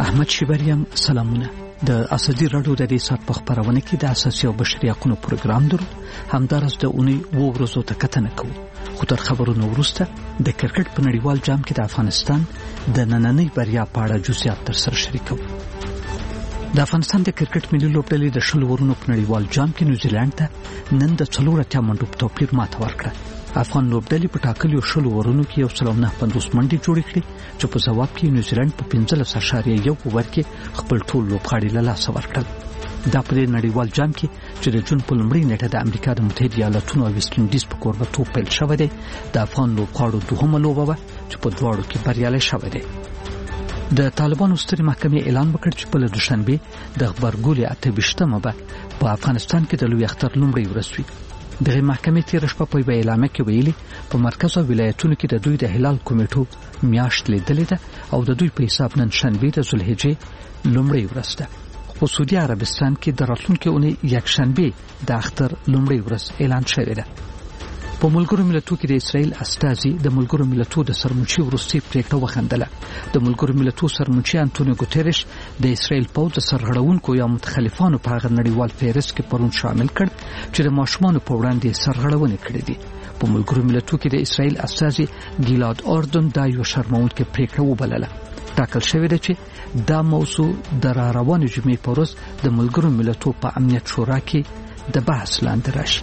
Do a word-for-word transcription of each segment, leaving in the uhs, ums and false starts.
احمد شیبریم سلامونه. د اساسي رادیو د دې سات په خبرونه کې د اساسي او بشري حقوقو پروګرام درو همدارس د اونۍ و ورځو ته کتنه کوو. خو تر خبرونو وروسته د کرکټ په نړیوال جام کې د افغانستان د نننۍ بریا په اړه جزئیات تر سره شریکو. د افغانستان د کرکټ ملي لوبډلې د شل ورونو په نړیوال جام کې نیوزیلند ته نن د څلور اتیا منډو په توپیر ماته ورکړه. افغان لوبډلې په ټاکلو شل ورونو کې یو سل نه پنځوس منډې جوړې کړې چې په ځواب کې نیوزیلند په پنځلس اعشاریه یو اوور کې خپل ټول لوبغاړي له لاسه ورکړل. دا په نړیوال جام کې چې د جون په لومړۍ نیټه د امریکا د متحده ایالاتونو او ویسټ انډیز په کوربتوب پیل شوی دی، د افغان لوبغاړو دوهمه لوبه وه چې په دواړو کې بریالی شوی دی. د طالبانو سترې محکمې اعلان وکړ چې په دوشنبه د غبرګولي اته ویشتمه به په افغانستان کې د لوی اختر لومړی ورځ وي. دغه محکمې تیر شپه په یوه اعلامیه کې ویلي په مرکز او ولایتونو کې د دوی د هلال کمیټو میاشت لیدلې ده او د دوی په حساب نن شنبه د ذوالحجې لومړی ورځ ده. په سعودي عربستان کې د راتلونکي اونۍ یکشنبه د اختر لومړی ورځ اعلان شوی ده. په ملګرو ملتونو کې د اسرائیل استازي د ملګرو ملتونو د سرمنشي وروستي پریکړه وخندله. د ملګرو ملتونو سرمنشي انټونیو ګوتریش د اسرائیل په د سرغړونکو یا متخلفانو په هغه نړیوال فهرست کې پرون شامل کړ چې د ماشومانو په وړاندې سرغړونې کړې دي. په ملګرو ملتونو کې د اسرائیل استازي ګیلاد اردن دا یو شرموونکې پریکړه وبلله. ټاکل شوی دی چې دا موضوع د را روانې جمعې په ورځ د ملګرو ملتونو په امنیت شورا کې د بحث لاندې راشي.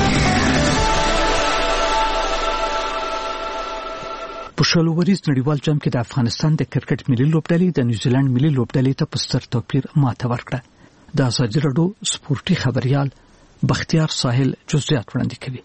په شل ورځ نړیوال جام کې د افغانستان د کرکټ ملي لوبډلې د نیوزیلند ملي لوبډلې ته په ستر توپیر ماته ورکړه. د اساسي رادیو سپورتي خبريال بختیار ساحل جزئیات وړاندې کوي.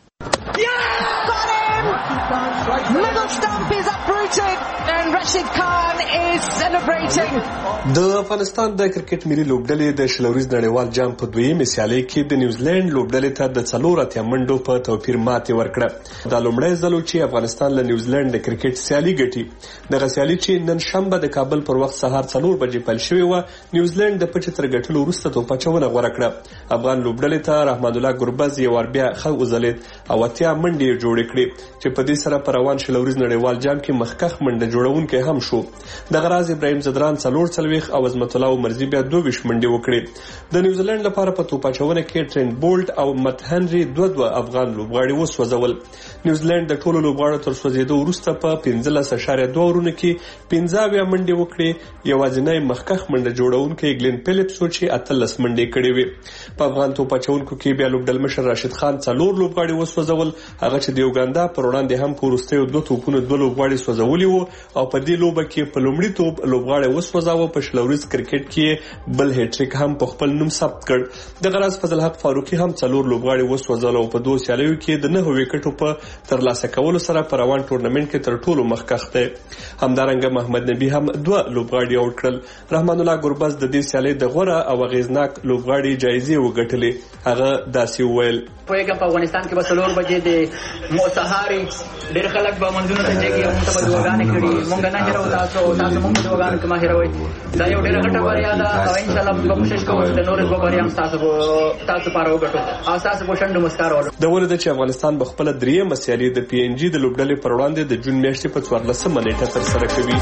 Middle stump is uprooted and Rashid Khan is celebrating. د افغانستان د کرکټ ملي لوبډلې د شلوريز نړیوال جام په دویمه سیالي کې د نیوزیلند لوبډلې ته د څلور اتیا منډو په توپیر ماتې ورکړه. دا لومړی ځل چې افغانستان له نیوزیلند د کرکټ سیالي ګټي. دغه سیالي چې نن شنبه د کابل پر وخت سهار څلور بجې پیل شوې و، نیوزیلند د پچ تر ګټلو وروسته توپ اچونه غوړه کړه. افغان لوبډلې ته رحمان الله ګربز یو ور بیا خو وزلید او اتیا منډې جوړې کړې چې په دې سره پر روان شلوريز نړیوال جام کې مخکخ منډه جوړونکي هم شو. د غراز ابراهیم زدران څلور څلويخ او عظمت الله مرزي بیا دوه ویش منډه وکړي. د نیوزیلند لپاره په توپاچونه کې ټرینټ بولټ او مت هنري دوه دوه افغان لوبغاړي وسوځول. نیوزیلند د ټولو لوبغاړو تر سوځیدو وروسته په پنځلس اعشاریه دوه ورونو کې پنځه ویا منډه وکړي. یوازینی مخکخ منډه جوړونکي ګلین فلیپس چې اتلس منډه کړې وي. په افغان توپاچونکو کې بیا لوبډل مشر راشد خان څلور لوبغاړي وسوځول، هغه چې د یوګاندا پر وړاندې هم پورستیو دوه توپونه دوه لوبغاړي سوځولي وو او په دې لوبه کې په لومړي توپ لوبغاړي وسوځاوه. په شلوريز کرکټ کې بل هټریک هم په خپل نوم ثبت کړ. د غراز فضل حق فاروقي هم څلور لوبغاړي وسوځول او په دوه سیالیو کې د نه وکټو په ترلاسه کولو سره په روان ټورنمنت کې تر ټولو مخکښ دی. همدارنګه محمد نبی هم دوه لوبغاړي اوټ کړل. رحمان الله ګربز د دې سیالي د غوړه او غیزناک لوبغاړي جایزې وګټلې. هغه داسې وویل: په افغانستان کې به څلور بجې د موسهاري ډېر خلک به منځونه ته ځي او موږ ته دعاګانې کړي. موږ نه هیرو تاسو تاسو موږ دعاګانې کوم هیروي. دا یو ډېر غټه بریا ده او ان شاء الله موږ کوشش کوو چې نور به بریا تاسو تاسو پاره وګټو او تاسو په شندو مسکار ورو. د ولادت چې افغانستان په خپل درېمه سیالي د پی ان جی د لوبډلې پر وړاندې د جون میاشتې په څوارلسمه نیټه تر سره کوي.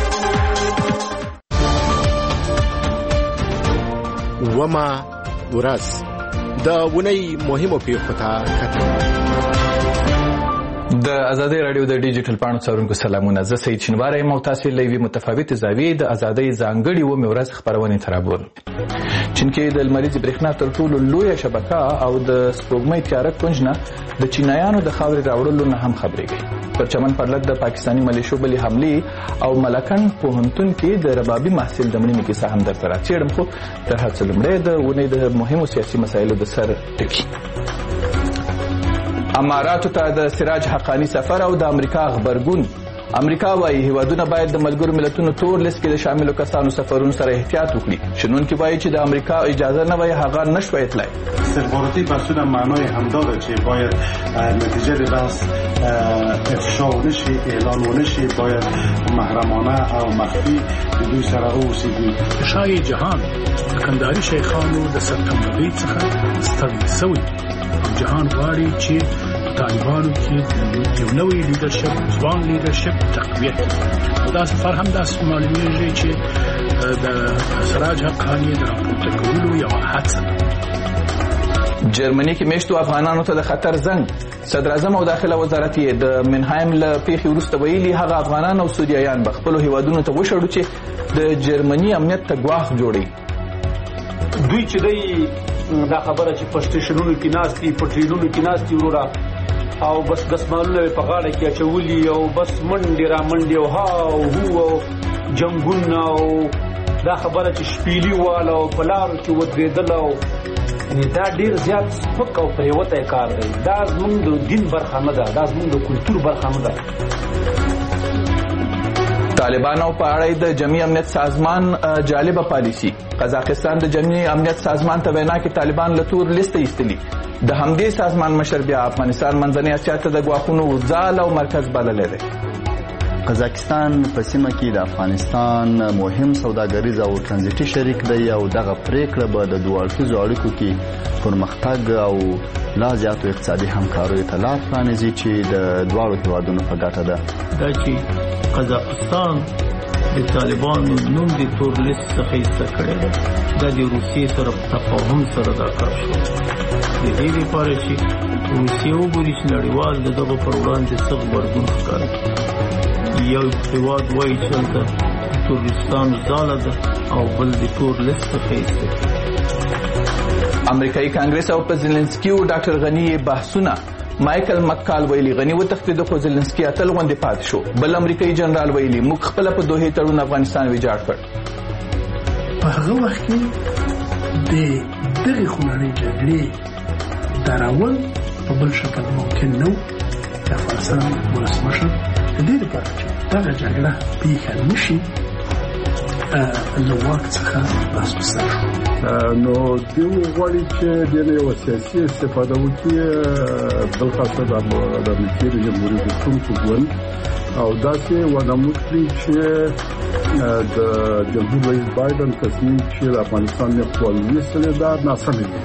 وما ورځ د ونی مهمو پیښو ته کتل. د ازادي رادیو د ډیجیټل پاڼو څارونکو سلامونه. زه سید شینواری یم او تاسو لوي متفاوت زاویې د ازادي ځانګړي و مورز خبرونه ترابول. چین کې د لمریز برېښنا تر ټولو لوی شبکه او د سپوږمۍ تیاره کونجنه د چینایانو د خاورې راوړلو نه هم خبرېږي. پر چمن پرلط د پاکستانی ملیشو بلې حملې او ملکن پوهنتون کې د ربابي محصل د مړینې کیسه هم درته راڅېړم، خو تر هر څه لومړی د ونې د مهمو سیاسي مسایلو د سر ټکي. اماراتو ته د سراج حقانی سفر او د امریکا خبرګون. امریکا وايي هیوادونه باید د ملګرو ملتونو تور لیست کې د شاملو کسانو سفرونو سره احتیاط وکړي. شنونکي وايي چې د امریکا اجازه نه وای هغه نشوي تلای. استخباراتي بحثونه معنای همداره چې باید نتیجه بحث افشا نشي، اعلان نشي، باید محرمانه او مخفی د دوی سره اوسېږي. شای جهان کندهاري شیخانو د سپتمبر څخه ستړي شوي. جهان غواړي چې په طالبانو کې یو نوی لیډرشپ ځوان لیډرشپ تقویت او دا سفر هم داسې معلومیږي چې د سراج حقانی د راپورته کولو یوه هڅه. جرمني کې میشتو افغانانو ته د خطر زنګ. صدر اعظم او داخله وزارت یې د منهایم له پیښې وروسته ویلي هغه افغانان او سوریایان به خپلو هیوادونو ته وشړو چې د جرمني امنیت ته ګواښ جوړوي. دوی چې دی دا خبره چې په سټیشنونو کې ناستي په ټرینونو کې ناستي وروره او بس دسمالونه په غاړه کې اچولي او بس منډې را منډې او هاو هو او جنګونه او دا خبره چې شپېلي واله او په لارو کې ودرېدل او دا ډیر زیات سپک او پریوته کار دی. دا زموږ د دین برخه نه ده، دا زموږ د کلتور برخه نه ده. طالبانو په اړه د جمعي امنیت سازمان جالبه پالیسی. قزاقستان د جمعي امنیت سازمان ته وینا کې طالبان له تور لیست ایستلي. د همدې سازمان مشر بیا افغانستان منځنۍ اسیا ته د ګواښونو ځال او مرکز بللی دی. قزاقستان په سیمه کې د افغانستان مهم سوداګریز او ترانزیتي شریک دی او دغه پریکړه به د دوه اړخیزو اړیکو کې پرمختګ او لا زیاتو اقتصادي همکاریو ته لار پرانیزي چې د دواړو هیوادونو په ګټه ده. دا چې قزاقستان د طالبانو نوم د تور لیست څخه ایسته کړی دی، دا د روسیې سره په تفاهم سره دا کار شو. د دې لپاره چې روسیې وګوري چې نړیوال د دغه پر وړاندې څه غبرګون ښکاره کړي. یو هیواد وایي چې هلته تورستان ځاله ده او بل د تور لیست څخه ایسته. امریکایي کانګرس او په زلنسکي او ډاکټر غني بحثونه. مایکل مکال ویلي غني وتښتېد خو زلنسکي اتل غوندې پاتې شو. بل امریکایي جنرال ویلي موږ خپله په دوحې تړون افغانستان ویجاړ کړ. په هغه وخت کې د دغې خونړۍ جګړې درول په بل شکل ممکن نه و. د افغانستان ولسمشر د دې لپاره چې دغه جګړه پیښه نه شي له واک څخه لاس وستل شو. نو دوی غواړي چې د یو سیاسي استفاده وکړي بلخاصه د امریکایي د جمهوریت رئیس ګوند او داسې ونه وکړي چې د جمهور رئیس بایدن تصمیم چې د افغانستان نه خپل ویستل دا ناسم دی.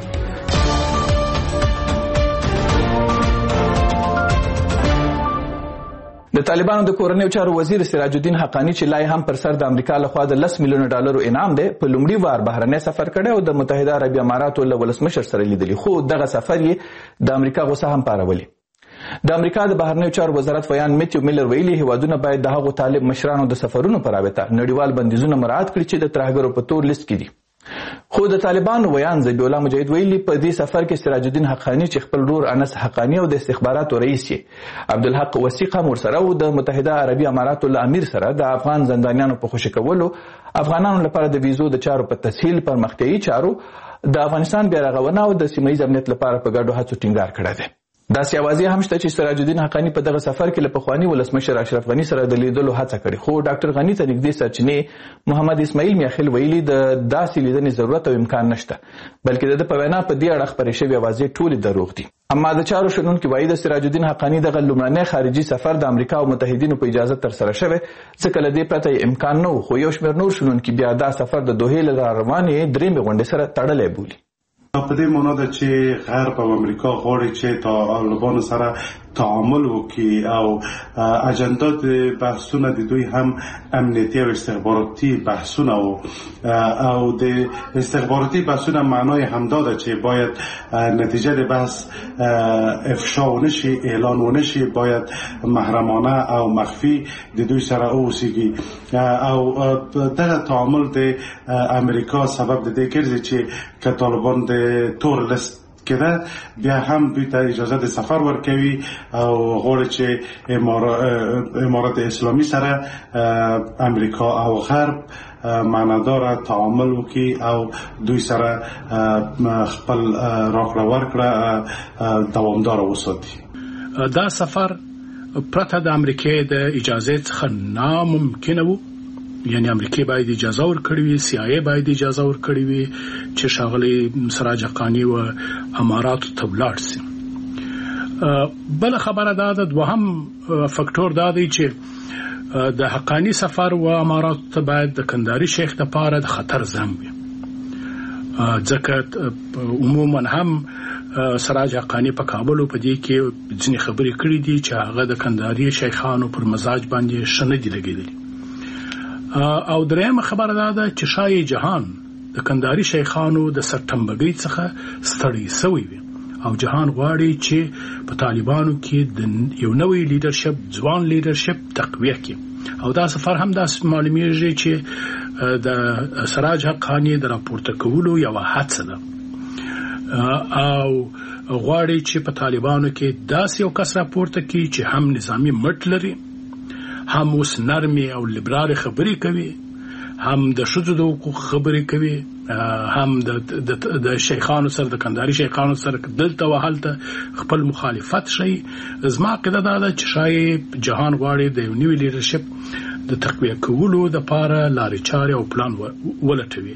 د طالبانو د کورنیو چارو وزیر سراج الدین حقانی چې لای هم پر سر د امریکا لخوا د لس میلیونه ډالرو انعام دی په لومړي وار بهرنی سفر کړی او د متحده عربي اماراتو له ولسمشر سره لیدلی، خو دغه سفر یې د امریکا غوسه هم پارولي. د امریکا د بهرنیو چارو وزارت ویان میتیو میلر ویلي هیوادونه باید د هغو طالب مشرانو د سفرونو په رابطه نړیوال بندیزونه مراعات کړي چې د ترهګرو په تور لیست کې دي. خو د طالبانو ویان ذبیح الله مجاهد ویلي په دې سفر کې سراج الدین حقانی چې خپل ورور انس حقانی او د استخباراتو رئیس یې عبدالحق وثیقه مرسره او د متحده عربي اماراتو له امیر سره د افغان زندانیانو په خوشي کولو، افغانانو لپاره د ویزو د چارو په تسهیل، پرمختیایي چارو، د افغانستان بیارغونه او د سیمه ییز امنیت لپاره په ګډو هڅو ټینګار کړی دی. داسې اوازې هم شته چې سراج الدین حقانی په دغه سفر کې له پخواني ولسمشر اشرف غني سره د لیدلو هڅه کړې، خو ډاکټر غني ته نږدې سرچینې محمد اسماعیل میاخیل ویلي د داسې لیدنې ضرورت او امکان نشته، بلکې د ده په وینا په دې اړه خپرې شوې اوازې ټولې دروغ دي. اما د چارو شنونکي وایي د سراج الدین حقانی دغه لومړنی خارجي سفر د امریکا او متحدینو په اجازه ترسره شوی، ځکه له دې پرته امکان نه و، خو یو شمېر نور شنونکي بیا دا سفر د دوحې له راروانې درېیمې غونډې سره تړلی بولي. په دې معنا ده چې غرب او امریکا غواړي چې طالبانو سره تعامل وکړي او اجندا د بحثونه د دوی هم امنیتي او استخباراتي بحثونه او د استخباراتي بحثونه معنای همدا ده چې باید نتیجه د بحث افشا ونشي، اعلان ونشي، باید محرمانه او مخفی د دوی سره اوسیږي او دغه تعامل د امریکا سبب د دې ګرځي چې که طالبان د تور لیست کده بیا هم دوی ته اجازه د سفر ورکوي او غواړي چې امارات اسلامی سره امریکا او غرب معنادار تعامل وکړي او دوی سره خپل راکړه ورکړه دوامدار وساتي. دا سفر پرته د امریکا د اجازه څخه ناممکن وو، یعنی امریکا باید اجازه ورکړي وي، سی آی ای باید اجازه ورکړي وي چې ښاغلی سراج حقانی و اماراتو ته ولاړ سي. بل خبره دا ده، دوهم فکټور دا دی چې د حقانی سفر و اماراتو ته باید د کندهاري شیخ دپاره د خطر زنګ وي، ځکه عموما هم سراج حقانی په کابل په دې کې ځینې خبرې کړې دي چې هغه د کندهاري شیخانو پر مزاج باندې ښه نه دي لګېدلي. او درېیمه خبره دا ده چې شاهي جهان د کندهاري شیخانو د سرټمبګۍ څخه ستړی سوی وي او جهان غواړي چې په طالبانو کې د یو نوی لیډرشپ ځوان لیډرشپ تقویه کړي او دا سفر هم داسې معلومیږي چې د سراج حقانی د راپورته کولو یوه هڅه ده او غواړي چې په طالبانو کې داسې یو کس راپورته کړي چې هم نظامی مټ لري، هم اوس نرمي او لیبرال خبرې کوي، هم د ښځو د حقوقو خبرې کوي، هم د شیخانو سره د کندهاري شیخانو سره دلته و هلته خپل مخالفت شي. زما عقیده دا ده چې شاید جهان غواړي د یو نوي لیډرشپ د تقویه کولو دپاره لارې چارې او پلان ولټوي.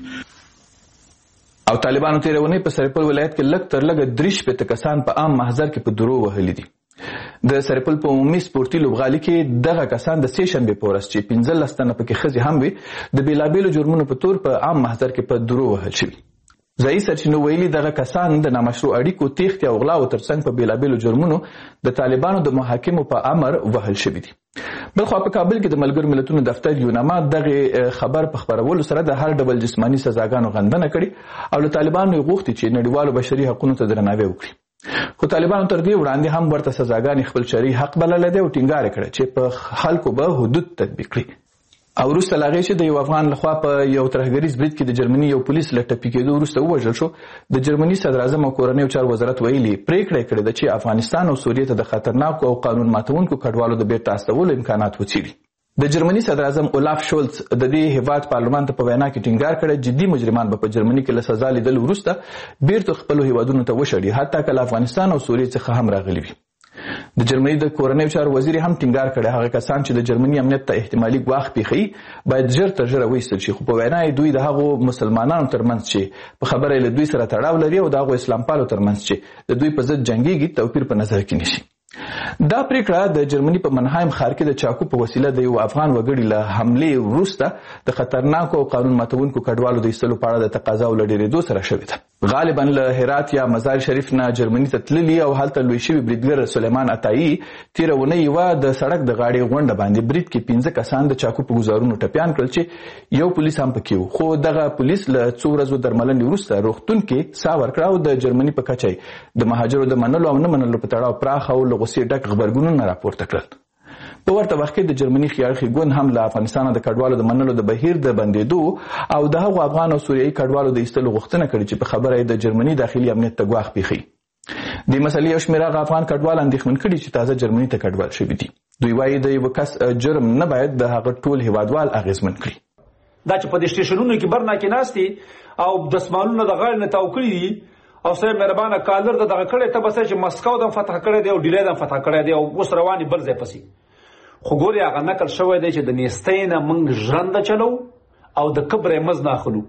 او طالبانو تېره اونۍ په سرپل ولایت کې لږ تر لږه درې شپېته کسان په عام محضر کې په درو وهلي دي. د سرپل په عمومي سپورتي لوبغالي کې دغه کسان د سې شنبې په ورځ چې پنځلس تنه پکې ښځې هم وي د بېلابېلو جرمونو په تور په عام محضر کې په درو وهل شوي. ځایي سرچینو ویلي دغه کسان د نامشروع اړیکو تېښتې او غلاو ترڅنګ په بېلابېلو جرمونو د طالبانو د محاکمو په امر وهل شوي دي. بلخوا په کابل کې د ملګرو ملتونو دفتر یوناما دغه خبر په خپرولو سره د هر ډول جسماني سزاګانو غندنه کړې او له طالبانو یې غوښتي چې نړیوالو بشري حقونو ته درناوی وکړي. خو طالبانو تر دې وړاندې هم ورته سزاګانې خپل شرعي حق بللی دی او ټینګار یې کړی چې په خلکو به حدود تطبیق کړي. او وروسته له هغې چې د یو افغان لخوا په یو ترهګریز برید کې د جرمني یو پولیس له ټپي کېدو وروسته ووژل شو، د جرمني صدراعظم او کورنیو چارو وزارت ویلي پریکړه یې کړې ده چې افغانستان او سوریې ته د خطرناکو او قانون ماتونکو کډوالو د بیرته استولو امکانات وڅېړي. د جرمني صدراعظم اولاف شولز د دې هیواد پارلمان ته په وینا کې ټینګار کړی جدي مجرمان به په جرمني کې له سزا لیدلو وروسته بیرته خپلو هیوادونو ته وشړي، حتی که له افغانستان او سوریې څخه هم راغلي وي. د جرمني د کورنیو چارو وزیر هم ټینګار کړی هغه کسان چې د جرمني امنیت ته احتمالي ګواښ پېښوي باید ژر تر ژره وایستل شي. خو په وینا یې دوی د هغو مسلمانانو ترمنځ چې په خبره یې له دوی سره تړاو لري او د هغو اسلام پالو ترمنځ چې د دوی په ضد جنګېږي توپیر په نظر کې نیسي. دا پریکړه د جرمني په منهایم ښار کې د چاقو په وسیله د یو افغان وګړي له حملې وروسته د خطرناکو او قانون ماتونکو کډوالو د ایستلو په اړه د تقاضاو له ډېرېدو سره شوې ده. غالبا له هرات یا مزار شریف نه جرمني ته تللي او هلته لوی شوي بریدګر سلیمان عطایي تېره اونۍ یوه د سړک د غاړې غونډه باندې برید کې پنځه کسان د چاقو په ګوزارونو ټپیان کړل چې یو پولیس هم پکې و. خو دغه پولیس له څو ورځو درملنې وروسته روغتون کې ساه ورکړه او د جرمني په کچه د مهاجرو د منلو او نه منلو په تړاو پراخ او له غوسې ډک غبرګونونه راپورته کړل. په ورته وخت کې د جرمني خیاړخي ګوند هم له افغانستانه د کډوالو د منلو د بهیر د بندېدو او د هغو افغان او سوریایي کډوالو د ایستلو غوښتنه کړې چې په خبره یې د جرمني داخلي امنیت ته ګواښ پېښوي. دې مسلې یو شمېر هغه افغان کډوال اندېښمن کړي چې تازه جرمني ته کډوال شوي دي. دوی وایي د یوه کس جرم نه باید د هغه ټول هیوادوال اغېزمن کړي. دا چې په دې سټېشنونو کې برنا کې ناست دي او دسمالونه د غاړې نه تاو کړي دي او سره مهربانه کالر د دغه کړی ته بس چې مسکو د فتح کړی دی او ډیلی د فتح کړی دی او اوس رواني بل ځای پسې. خو ګورې هغه نقل شوی دی چې د نیستۍ نه موږ ژرنده چلو او د کبر یې مز نه اخلو.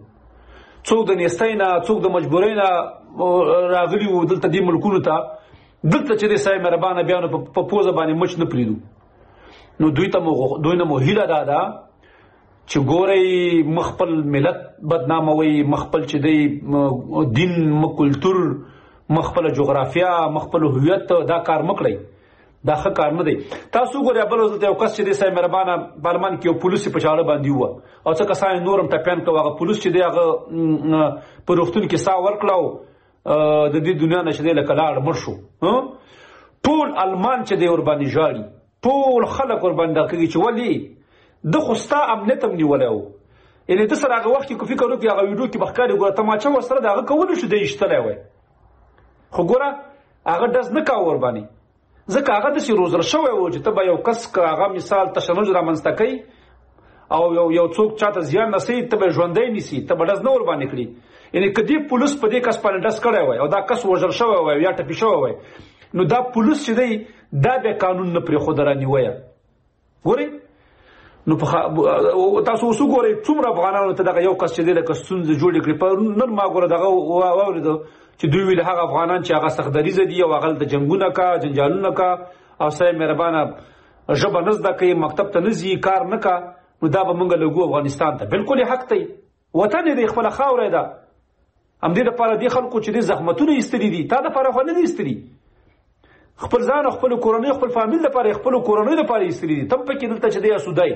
څوک د نیستۍ نه څوک د مجبورۍ نه راغلي وو دلته دې ملکونو ته دلته چې دی صاحب مهربانه بیا نو په پوزه باندې مچ نه پرېږدو. نو دوی ته دوی نه مو هیله دا ده چې ګورئ مخ خپل ملت بدناموئ، مخ خپل چې دی دین مخ کلتور مخ خپله جغرافیا مخ خپل هویت دا کار مه کړئ، دا ښه کار نه دی. تاسو ګورئ بل ورځ دلته یو کس چې دی صاحب مهربانه پارلمان کې یو پولیس په چاړه باندې ووه او څه کسان یې نور هم ټپیان کړه. هغه پولیس چې دی هغه په روغتون کې ساه ورکړه او د دې دنیا نه چې دی لکه لاړ مړ شو. ټول المان چې دی ورباندې ژاړي، ټول خلک ورباندې دغه کوي چې ولې د خو ستا امنیت هم نیولی و. یعنې ده سره هغه وخت کې که فکر وکړي هغه ویډیو کې به ښکاري ګوره تماچه ورسره د هغه کولی شو دی ایشتلی وی، خو ګوره هغه ډز نه کوه ورباندې ځکه هغه داسې روزل شوی و چې ته به یو کس که هغه مثال تشنج رامنځته کوي او یو یو څوک چاته زیان رسوي ته به یې ژوندی نیسي، ته به ډز نه ورباندې کړي. یعنې که دې پولیس په دې کس باندې ډز کړی وی او دا کس وژل شوی وی یا ټپي شوی وی نو دا پولیس چې دی دا بیا قانون نه پرېښوده رانیویه. ګورئ نو تاسو اوس وګورئ څومره افغانانو ته دغه یو کس چې دی لکه ستونزې جوړې کړي. په نن ما ګوره دغه واورېده چې دوی ویل هغه افغانان چې هغه سختدریزه دي او هغه هلته جنګونه کا جنجالونه کا او صاحب مهربانه ژبه نه زده کوي مکتب ته نه ځي کار نه کا نو دا به موږ لګو افغانستان ته. بالکل یې حق دی، وطن یې دی، خپله خاوره ده. همدې دپاره دې خلکو چې دې زحمتونه ایستلي دي تا دپاره خو نه دي ایستلي، خپل ځان خپل کورنۍ خپل فامیل لپاره خپل کورنۍ لپاره ایستلي دي تم پکې دلته چې دی اسودای.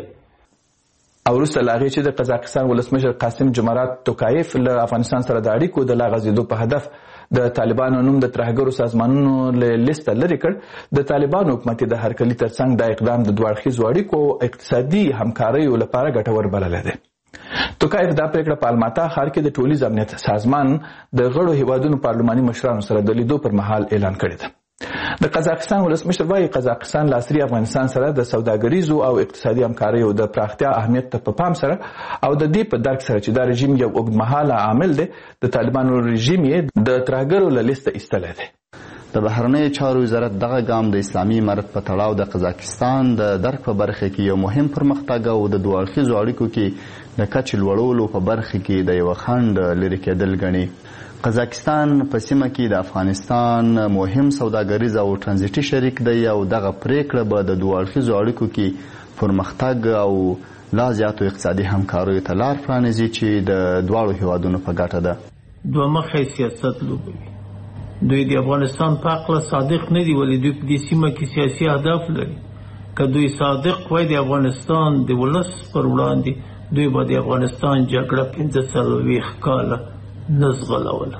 او وروسته له هغې چې د قزاقستان ولسمشر قاسم جمرات توکایف له افغانستان سره د اړیکو د لا غځېدو په هدف د طالبانو نوم د ترهګرو سازمانونو له لیسته لرې کړ، د طالبانو حکومت د هرکلي ترڅنګ دا اقدام د دوه اړخیزو اړیکو او اقتصادي همکاریو لپاره ګټور بللی دی. توکایف دا پریکړه په الماتا ښار کې د ټولیز امنیت سازمان د غړو هیوادونو پارلماني مشرانو سره د لیدو پر مهال اعلان کړی ده. د قزاقستان ولسمشر وايي قزاقستان له عصري افغانستان سره د سوداګریزو او اقتصادي همکاریو د پراختیا اهمیت ته په پام سره او د دې په درک سره چې دا رژیم یو اوږدمهاله عامل دی، د طالبانو رژیم یې د ترهګرو له لیسته ایستلی دی. د بهرنیو چارو وزارت دغه ګام د اسلامي امارت په تړاو د قزاقستان د درک په برخه کې یو مهم پرمختګ او د دوه اړخیزو اړیکو کې د کچې لوړولو په برخه کې د یوه خنډ لرې کېدل ګڼي. قزاقستان په سیمه کې د افغانستان مهم سوداګریز او ترانزیټي شریک دی او دغه پریکړه به د دوه اړخیزو اړیکو کې پرمختګ او لا زیاتو اقتصادي همکاریو ته لار پرانیزي چې د دواړو هیوادونو په ګټه ده. دوه مخی سیاست لوبوي. دوی د افغانستان په حقله صادق نه دي، ولې دوی په دې سیمه کې سیاسي اهداف لري. که دوی صادق وای د افغانستان د ولس پر وړاندې، دوی به د افغانستان جګړه پنځه څلوېښت کاله نه زغلوله.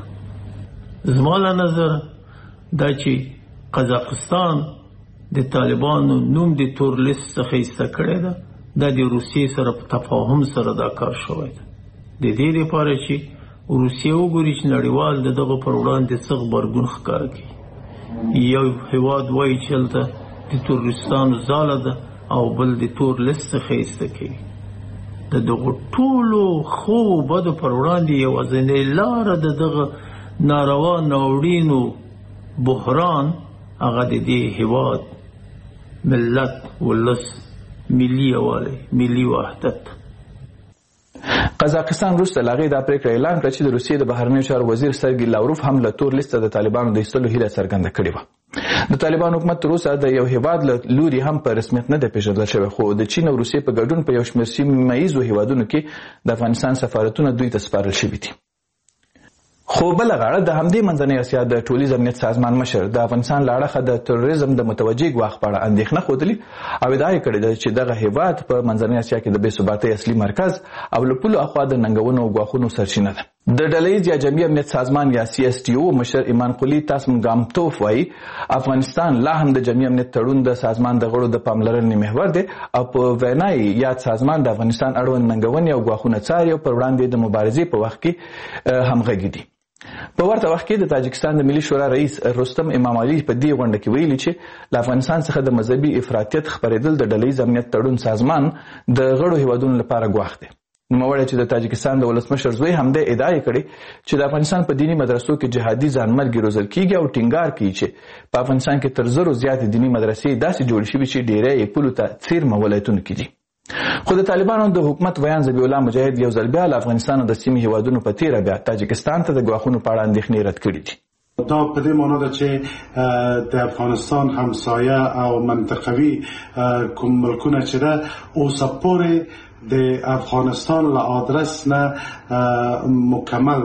زما له نظره دا چې قزاقستان د طالبانو نوم د تور لیست څخه ایسته کړی ده، دا د روسیې سره په تفاهم سره دا کار شوی ده. د دې لپاره چې روسیه وګوري چې نړیوال د دغه پر وړاندې څه غبرګون ښکاره کوي. یو هیواد وایي چې هلته د تروریستانو ځاله ده او بل د تور لیست څخه ایسته کوي. د دغه ټولو خو بدو پر وړاندې یوازینۍ لاره د دغه ناروا ناورینو بحران هغه د دې هیواد ملت ولس ملي یووالی ملي وحدت. قزاقستان وروسته له هغې دا پریکړه اعلان کړه چې د روسیې د بهرنیو چارو وزیر سرګي لاوروف هم له تور لیسته د طالبانو د ایستلو هیله څرګنده کړې وه. د طالبانو حکومت تر اوسه د یو هیواد له لوري هم په رسمیت نه دی پیژندل شوی، خو د چین او روسیې په ګډون په یو شمېر سیمه ییزو هیوادونو کې د افغانستان سفارتونه دوی ته سپارل شوي دي. خو بله غاړه د همدې منځنۍ اسیا د ټولیز امنیت سازمان مشر د افغانستان له اړخه د تروریزم د متوجه ګواښ په اړه اندېښنه ښودلې او ادعا یې کړې ده چې دغه هیواد په منځنۍ اسیا کې د بې ثباتۍ اصلي مرکز او له پولو اخوا د ننګونو او ګواښونو سرچینه ده. د ډلهییز یا جمعي امنیت سازمان یا سی اس ټي او مشر ایمان قلی تاسم ګامتوف وایي افغانستان لا هم د جمعي امنیت تړون د سازمان د غړو د پاملرنې محور دی او په وینا یې یاد سازمان د افغانستان اړوند ننګونې او ګواښونه څاري او پر وړاندې د مبارزې په وخت کې همغږي دي. په ورته وخت کې د تاجکستان د ملي شورا رئیس رستم امام علي په دې غونډه کې ویلي چې له افغانستان څخه د مذهبي افراطیت خپرېدل د ډلهییز امنیت تړون سازمان د غړو هیوادونو لپاره ګواښ دی. نوموړی چې د تاجکستان د ولسمشر زوی همدې ادعا یې کړې چې د افغانستان په دیني مدرسو کې جهادي ځانمرګي روزل کیږي او ټینګار کوي چې په افغانستان کې تر زرو زیاتې دیني مدرسې داسې جوړې شوي چې ډېری یې پولو ته څیرمه ولایتونو کې دي. خو د طالبانو د حکومت ویان ذبیح الله مجاهد یو ځل بیا له افغانستان او د سیمې هیوادونو په تیره بیا تاجکستان ته د ګواښونو په اړه اندېښنې رد کړي دي. دا په دې معنی ده چې د افغانستان همسایه او منطقوي کوم ملکونه چې ده اوسه پورې د افغانستان له آدرس نه مکمل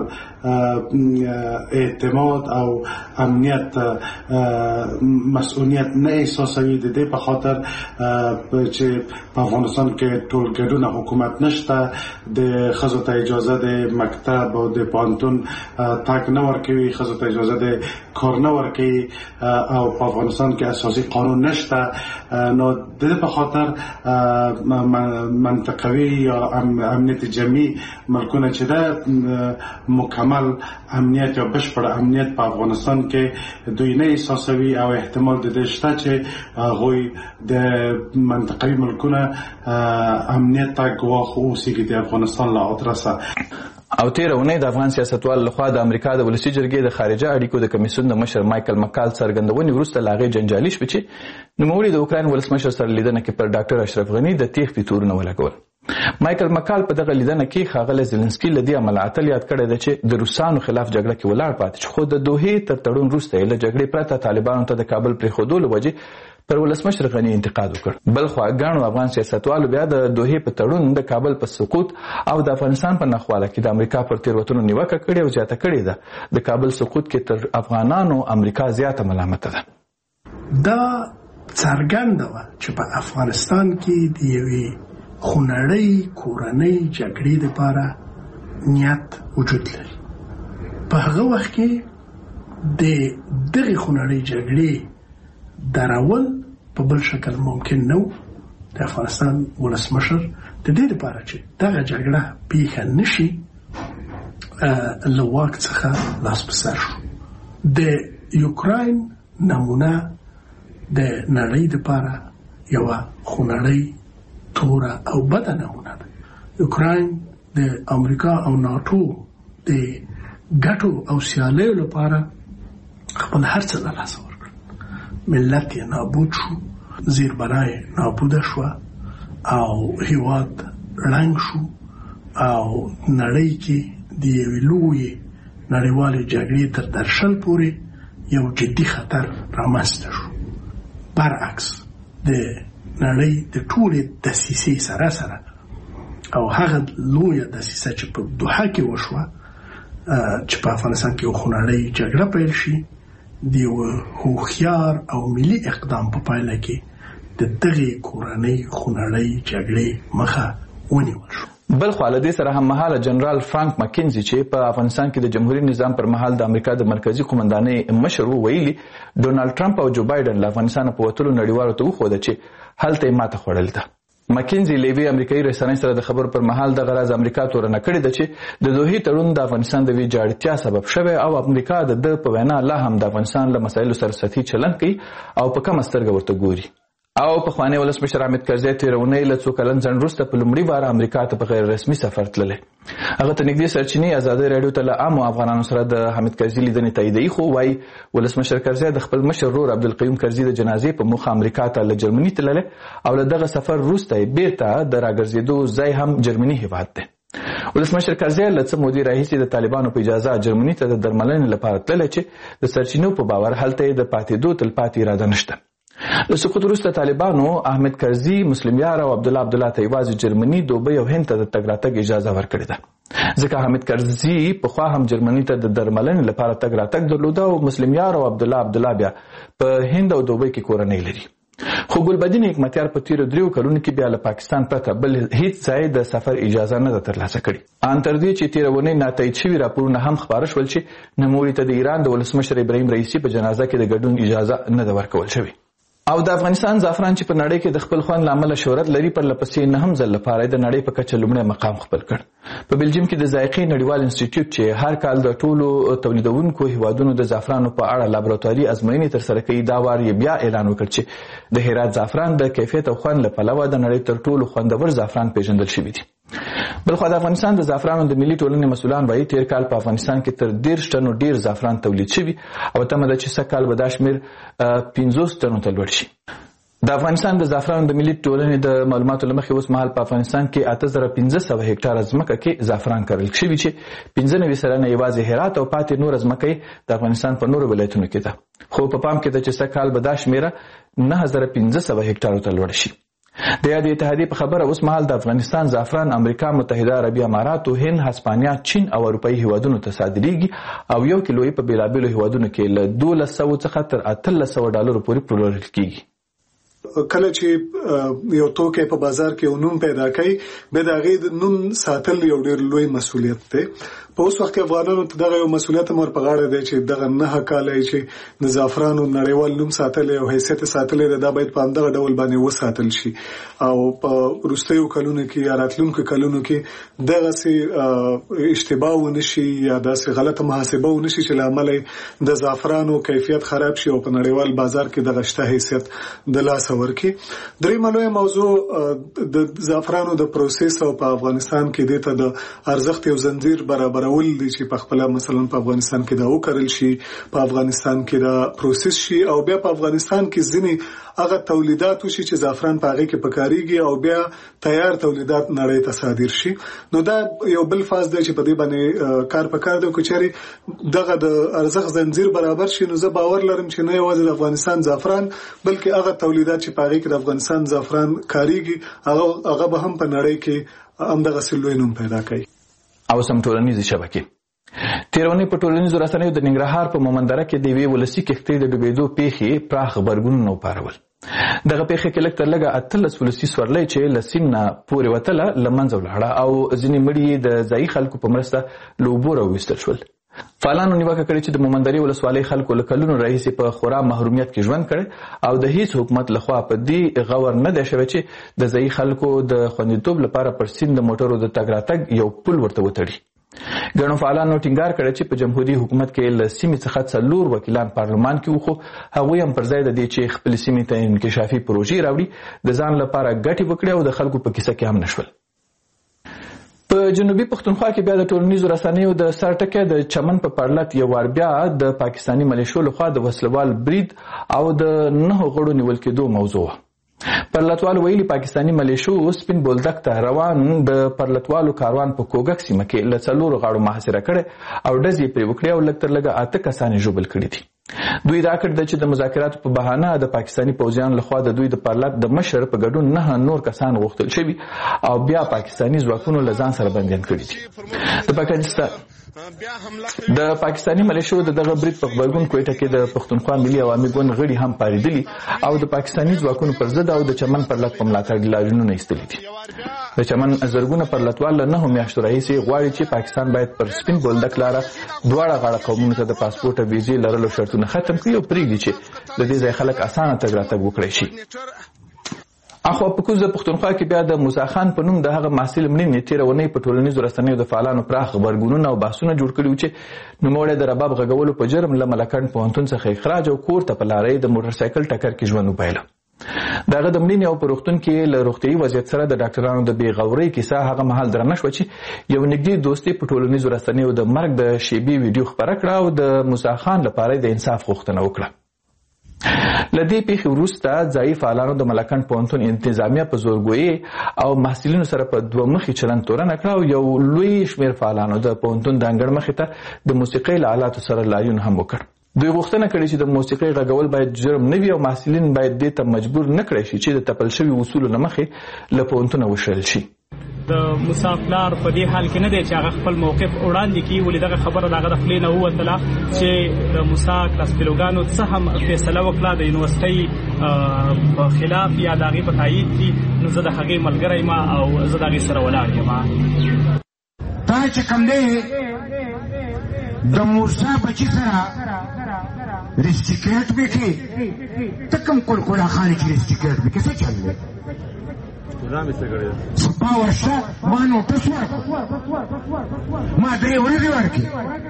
اعتماد او امنیت مسئولیت نه احساسوي. د دې په خاطر چې په افغانستان کې ټول ګډونه حکومت نشته، د ښځو ته اجازه د مکتب او د پوهنتون تګ نه ورکوي، ښځو ته اجازه د کار نه ورکوي او په افغانستان کې اساسي قانون نشته. نو د دې په خاطر منطقوي یا امنیت جمعي ملکونه چې ده مکمل امنیت یا بشپړ امنیت په افغانستان کې دوی نه احساسوي او احتمال د دې شته چې هغوی د منطقوي ملکونه امنیت ته ګواښ اوسېږي د افغانستان له ادرسه. او تیره اونۍ د افغان سیاستوال لخوا د امریکا د ولسي جرګې د خارجه اړیکو د کمیسیون د مشر مایکل مکال څرګندونې وروسته له هغې جنجالي شوه چې نوموړي د اوکراین ولسمشر سره لیدنه کې پر ډاکټر اشرف غني د تیښتې تورونه ولګول. مایکل مکال په دغه لیدنه کې ښاغلی زلنسکي له دې امله اتل یاد کړی دی چې د روسانو خلاف جګړه کې ولاړ پاتې شو، خو د دوحې تر تړون وروسته یې له جګړې پرته طالبانو ته د کابل پرېښودو له وجې پر ولسمشر غني انتقاد وکړ. بل خوا ګڼو افغان سیاستوالو بیا د دوحې په تړون د کابل په سقوط او د افغانستان په نخواله کې د امریکا پر تېروتنو نیوکه کړې او زیاته کړې ده. د کابل سقوط کې تر افغانانو امریکا زیاته ملامته ده. دا څرګنده وه چې په افغانستان کې د یوې خونړۍ کورنۍ جګړې دپاره نیت وجود لري. په هغه وخت کې د دغې خونړۍ جګړې درول په بل شکل ممکن نه و. د افغانستان ولسمشر د دې لپاره چې دغه جګړه پیښه نشي له واک څخه لاس په سر شو. د یوکراین نمونه د نړۍ لپاره یوه خونړۍ توره او بده نمونه ده. یوکراین د امریکا او ناټو د ګټو او سیالیو لپاره خپل هر څه له لاسه ورکړل. ملت یې نابود شو، زیربنا یې نابوده شوه او هیواد ړنګ شو او نړۍ کې د یوې لویې نړیوالې جګړې تر درشل پورې یو جدي خطر رامنځته شو. برعکس د نړۍ د ټولې دسیسې سره سره او هغه لویه دسیسه چې په دوحه کې وشوه چې په افغانستان کې یو خونړۍ جګړه پیل شي د یو هوښیار او ملي اقدام په پایله کې د دغې کورنۍ خونړۍ جګړې مخه ونیول شو. بل خو له دې سره هم مهاله جنرال فرانک مکینزي چې په افغانستان کې د جمهوریت نظام پر مهال د امریکا د مرکزی قومندانۍ مشر وویلي ډونالد ټرمپ او جو بایدن له افغانستان په وتلو نړیوالو ته وښوده چې هلته یې ماته خوړلې ده. مکینزي له یوې امریکایي رسنۍ سره د خبرو پر مهال دغه راز امریکا تورنه کړې ده چې د دوحې تړون د افغانستان د ویجاړتیا سبب شوی او امریکا د ده په وینا لا هم د افغانستان له مسایلو سره سطحي چلند کوي او په کمه سترګه ورته ګوري. او پخوانی ولسمشر حامد کرزي تېره اونۍ له څو کلن ځنډ وروسته په لومړي وار امریکا ته په غیر رسمي سفر تللی. هغه ته نږدې سرچینې ازادۍ راډیو ته له عامو افغانانو سره د حامد کرزي لیدنې تاییدوي، خو وایي ولسمشر کرزي د خپل مشر ورور عبدالقیوم کرزي د جنازې په موخه امریکا ته له جرمني تللی او له دغه سفر وروسته یې بیرته د راګرځېدو ځای هم جرمني هیواد دی. ولسمشر کرزي له څه مودې راهیسې د طالبانو په اجازه جرمني ته د درملنې لپاره تللی چې د سرچینو په باور هلته یې د پاتېدو تلپاتې اراده نشته. له سقوط وروسته طالبانو احمد کرزي، مسلم یار او عبدالله عبدالله ته یوازې جرمني، دوبۍ او هند ته د تګ راتګ اجازه ورکړې ده. ځکه حامد کرزي پخوا هم جرمني ته د درملنې لپاره تګ راتګ درلوده او مسلم یار او عبدالله عبدالله بیا په هند او دوبۍ کې کورنۍ لري. خو ګلبدین حکمتیار په تیرو دریو کلونو کې بیا له پاکستان پرته بل هیڅ ځای د سفر اجازه نه ده ترلاسه کړې. ان تر دې چې تیره اونۍ ناتایید شوي راپورونه هم خپاره شول چې نوموړي ته د ایران د ولسمشر ابراهیم رئیسي په جنازه کې د ګډون اجازه نه ده ورکول شوې. او د افغانستان زعفران چې په نړۍ کې د خپل خوند له امله شهرت لري، پر لپسې نهم ځل لپاره د نړۍ په کچه لومړی مقام خپل کړ. په بلجیم کې د ذایقې نړیوال انسټیټیوټ چې هر کال د ټولو تولیدونکو هیوادونو د زعفرانو په اړه لابراتواري ازموینې ترسره کوي، دا وار یې بیا اعلان وکړ چې د هرات زعفران د کیفیت او خوند له پلوه د نړۍ تر ټولو خوندور زعفران پیژندل شوي دي. بلخوا د افغانستان د زعفرانو د ملي ټولنې مسؤلان وایي تیر کال په افغانستان کې تر دېرش ټنو ډیر زعفران تولید شوي او تمه ده چې سږکال به دا شمېر پنځوس ټنو ته لوړ شي. د افغانستان د زعفرانو د ملي ټولنې د معلوماتو له مخې اوس مهال په افغانستان کې اته زره پنځه سوه هکټاره ځمکه کې زعفران کرل شوي چې پنځه نوي سلنه یوازې هرات او پاتې نوره ځمکه یې د افغانستان په نورو ولایتونو کې ده. خو په پام کې ده چې سږکال به دا شمېره نهه زره پنځه سوه هکټارو ته لوړه شي. د یادې اتحادیې په خبره اوس مهال د افغانستان زعفران امریکا متحده عربي اماراتو، هند، هسپانیا، چین او اروپایي هیوادونو ته صادریږي او یو کیلو یې په بېلابېلو هیوادونو کې له دولس سوو څخه تر اتلس سوه ډالرو پورې پلورل کیږي. کله چې یو توکی په بازار کې یو نوم پیدا کوي، به د هغې نوم ساتل یو ډېر لوی مسؤلیت دی. په اوس وخت کې افغانانو ته دغه یو مسؤلیت هم ور په غاړه دی چې دغه نهه کاله چې د زعفرانو نړیوال نوم ساتلی او حیثیت ساتلی دی، دا باید په همدغه ډول باندې وساتل شي او په وروستیو کلونو کې یا راتلونکو کلونو کې دغسې اشتباه ونه شي یا داسې غلطه محاسبه ونه شي چې له امله د زعفرانو کیفیت خراب شي او په نړیوال بازار کې دغه شته حیثیت د لاسه ورکړي. درېیمه لویه موضوع د زعفرانو د پروسس او په افغانستان کې دې ته د ارزښت یو زنځیر برابر ول دي چې په خپل مثلا په افغانستان کې دا وکړل شي، په افغانستان کې دا پروسس شي او بیا په افغانستان کې ځینې هغه تولیدات وشي چې زعفران په هغه کې پکاريږي او بیا تیار تولیدات نړۍ ته صادر شي. نو دا یو بل فاز دی چې په دې باندې کار پکار دی چې دغه د ارزښت زنځیر برابر شي. نو زه باور لرم چې نه یوازې د افغانستان زعفران بلکې هغه تولیدات چې په هغه کې د افغانستان زعفران کاریږي هغه هغه به هم په نړۍ کې همدغه لوی نوم پیدا کوي. او سم ټولنیزې شبکې تیرونی په ټولنیزو رسنیو د ننګرهار په مومندره کې د یوې ولسي کښتۍ د ډوبېدو پیښې پراخ غبرګونونه وپارول. دغه پیښه کې لږ تر لږه اتلس ولسي سورلۍ چې له سیند نه پورې وتله له منځه ولاړه او ځینې مړي یې د ځایي خلکو په مرسته له اوبو راویستل شول. فعالانو نیوکه کړې چې د مومندرې ولسوالۍ خلکو له کلونو راهیسې په خورا محرومیت کې ژوند کړی او د هیڅ حکومت لخوا په دې غور نه دی شوی چې د ځایي خلکو د خوندیتوب لپاره پر سیند د موټرو د تګ راتګ یو پل ورته وتړي. ګڼو فعالانو ټینګار کړی چې په جمهوریت حکومت کې له سیمې څخه څلور وکیلان پارلمان کې وو، خو هغوی هم پر ځای د دې چې خپلې سیمې ته انکشافي پروژې راوړي د ځان لپاره ګټې وکړي او د خلکو په کیسه کې هم نشول. په جنوبي پښتونخوا کې بیا د ټولنیزو رسنیو د سر ټکی د چمن په پرلط یو وار بیا د پاکستاني ملیشو لخوا د وسلوال برید او د نهو غړو نیول کېدو موضوع وه. پرلطوالو ویلي پاکستاني ملیشو سپین بولدک ته روان د پرلطوالو کاروان په کوګک سیمه کې له څلورو غاړو محاصره کړی او ډزې یې پرې وکړې او لږ تر لږه اته کسان یې ژوبل کړي دي. دوی دا کړ چې د مذاکراتو په بهانه د پاکستاني پوځیانو لخوا د دوی د پرلط د مشر په ګډون نه نور کسان غوښتل شوي او بیا پاکستاني ځواکونو له ځان سره بندیان کړي دي. د پاکستان د پاکستاني ملیشو د دغه برید په غبرګون کوټه کې د پښتونخوا ملي عوامي ګوند غړي هم پاریدلي او د پاکستاني ځواکونو پر ضد او د چمن پرلط په ملاتړ لاریونونه ایستلي دي. د چمن زرګونه پرلطوال له نهو میاشتو راهیسې غواړي چې پاکستان باید پر سپین بولدک لاره دواړه غاړه قومونو ته د پاسپورټ او ویزې لرلو شرطونه ختم کړي او پرېږدي چې د دې ځای خلک اسانه تګ راتګ وکړی شي. اخوا په کوزه پښتونخوا کې بیا د موسی خان په نوم د هغه محصل مړینې تېره اونۍ په ټولنیزو رسنیو د فعالانو پراخ غبرګونونه او بحثونه جوړ کړي وو چې نوموړی د رباب غږولو په جرم له ملکنډ پوهنتون څخه اخراج او کور ته په لارۍ د موټرسایکل ټکر کې ژوند وبایله. د هغه د مړینې او په روغتون کې له روغتیایي وضعیت سره د ډاکټرانو د بې غورۍ کیسه هغه مهال درنه شوه چې یو نږدې دوستي په ټولنیزو رسنیو د مرګ د شیبې ویډیو خپره کړه او د موسی خان لپاره د انصاف غوښتنه وکړه. له دې پیښې وروسته ځایي فعالانو د ملکنډ پوهنتون انتظامیه په زورګویۍ او محصلینو سره په دوه مخي چلند تورنه کړه او یو لوی شمېر فعالانو د پوهنتون د انګړ مخې ته د موسیقۍ له آلاتو سره لاریون هم وکړ. دوی غوښتنه کړې چې د موسیقۍ غږول باید جرم نه وي او محصلین باید دې ته مجبور نه کړی شي چې د تپل شوي اصولو له مخې له پوهنتونه وشړل شي. د موسی پلار په دې حال کې نه دی چې هغه خپل موقف وړاندې کړي، ولې دغه خبره د هغه د خولې نه ووتله چې د موسی کلاس فیلوګانو څه هم فیصله وکړه د یونیورسټۍ په خلاف یا د هغې په تایید کړي، نو زه د هغې ملګری یم او زه د هغې سره ولاړ یم. تا چې کوم دی د موسی بچي سره ریسټیکیټ وکړي، ته کوم کلکولا خانې چې ریسټیکیټ وکړي څه چل دی؟ سپا ورشه ما نوټس ورکړو، ما درې ورځې ورکړې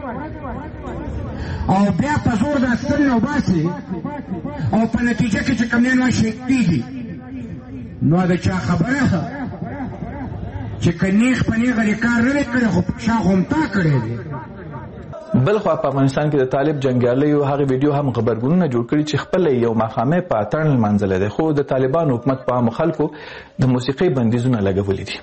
او بیا په زور د ستنې وباسي او په نتیجه کې چې کوم دی نو شهیدېږي. نو د چا خبره چې که نیغ په نیغه دې کار نه دی کړی خو شا غمتا کړی دی. بل خوا په افغانستان کې د طالب جنګیالیو هغه ویډیو هم غبرګونونه جوړ کړي چې خپل یو ماښامې په اتڼ لمانځلی دی، خو د طالبانو حکومت په عامو خلکو د موسیقۍ بندیزونه لګولي دي.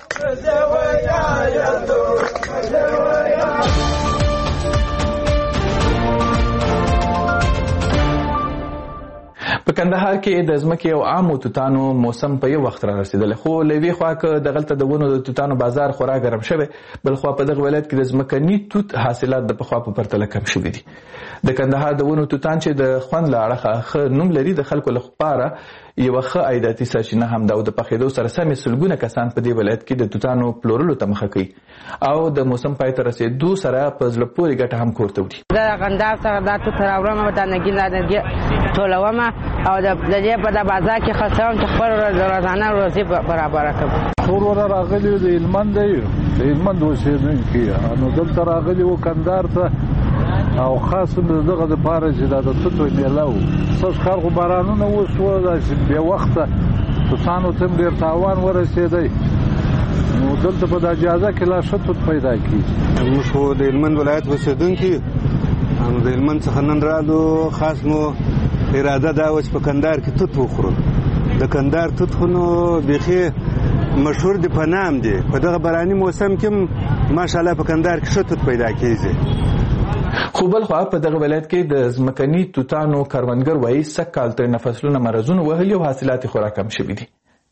په کندهار کې د ځمکې او عامو توتانو موسم په یو وخت را رسېدلی، خو له یوې خوا که دغلته د ونو د توتانو بازار خورا ګرم شوی، بل خوا په دغه ولایت کې د ځمکني توت حاصلات د پخوا په پرتله کم شوي دي. د کندهار د ونو توتان چې د خوند له اړخه ښه نوم لري، د خلکو لپاره یوه ښه عایداتي سرچینه هم ده او د پخېدو سره سمې سلګونه کسان په دې ولایت کې د توتانو پلورلو ته مخه کوي او د موسم پای ته رسېدو سره په زړه پورې ګټه هم کور ته وړي. زه د کندهار څخه دا توت راوړم او دا نګین دا ټولوم او د دې په د بازار کې خرڅوم چې خپل روزانه روزي برابره کړم. ټول ور راغلي د هلمند دی، د هلمند اوسېدونکي نو دلته راغلي وو کندهار ته او خاص دغه دپاره چې دا د توتو میله و. ستاسو ښار خو بارانونه وشوه، داسې بې وخته توتانو ته هم ډېر تاوان ورسېدی، نو دلته په دا اجازه کې لا ښه توت پیدا کېږي. موږ خو د هلمند ولایت اوسېدونکي نو د هلمند څخه نن رالو، خاص مو اراده دا وه چې په کندهار کې توت وخورو. د کندهار توت خو نو بیخي مشهور دی، په نام دی. په دغه باراني موسم کې هم ماشاءالله په کندهار کې ښه توت پیدا کېږي. خو بل خوا په دغه ولایت کې د ځمکني توتانو کروندګر وایي سږ کال ترېنه فصلونه مرضونو وهلي او حاصلات یې خورا کم شوي دي.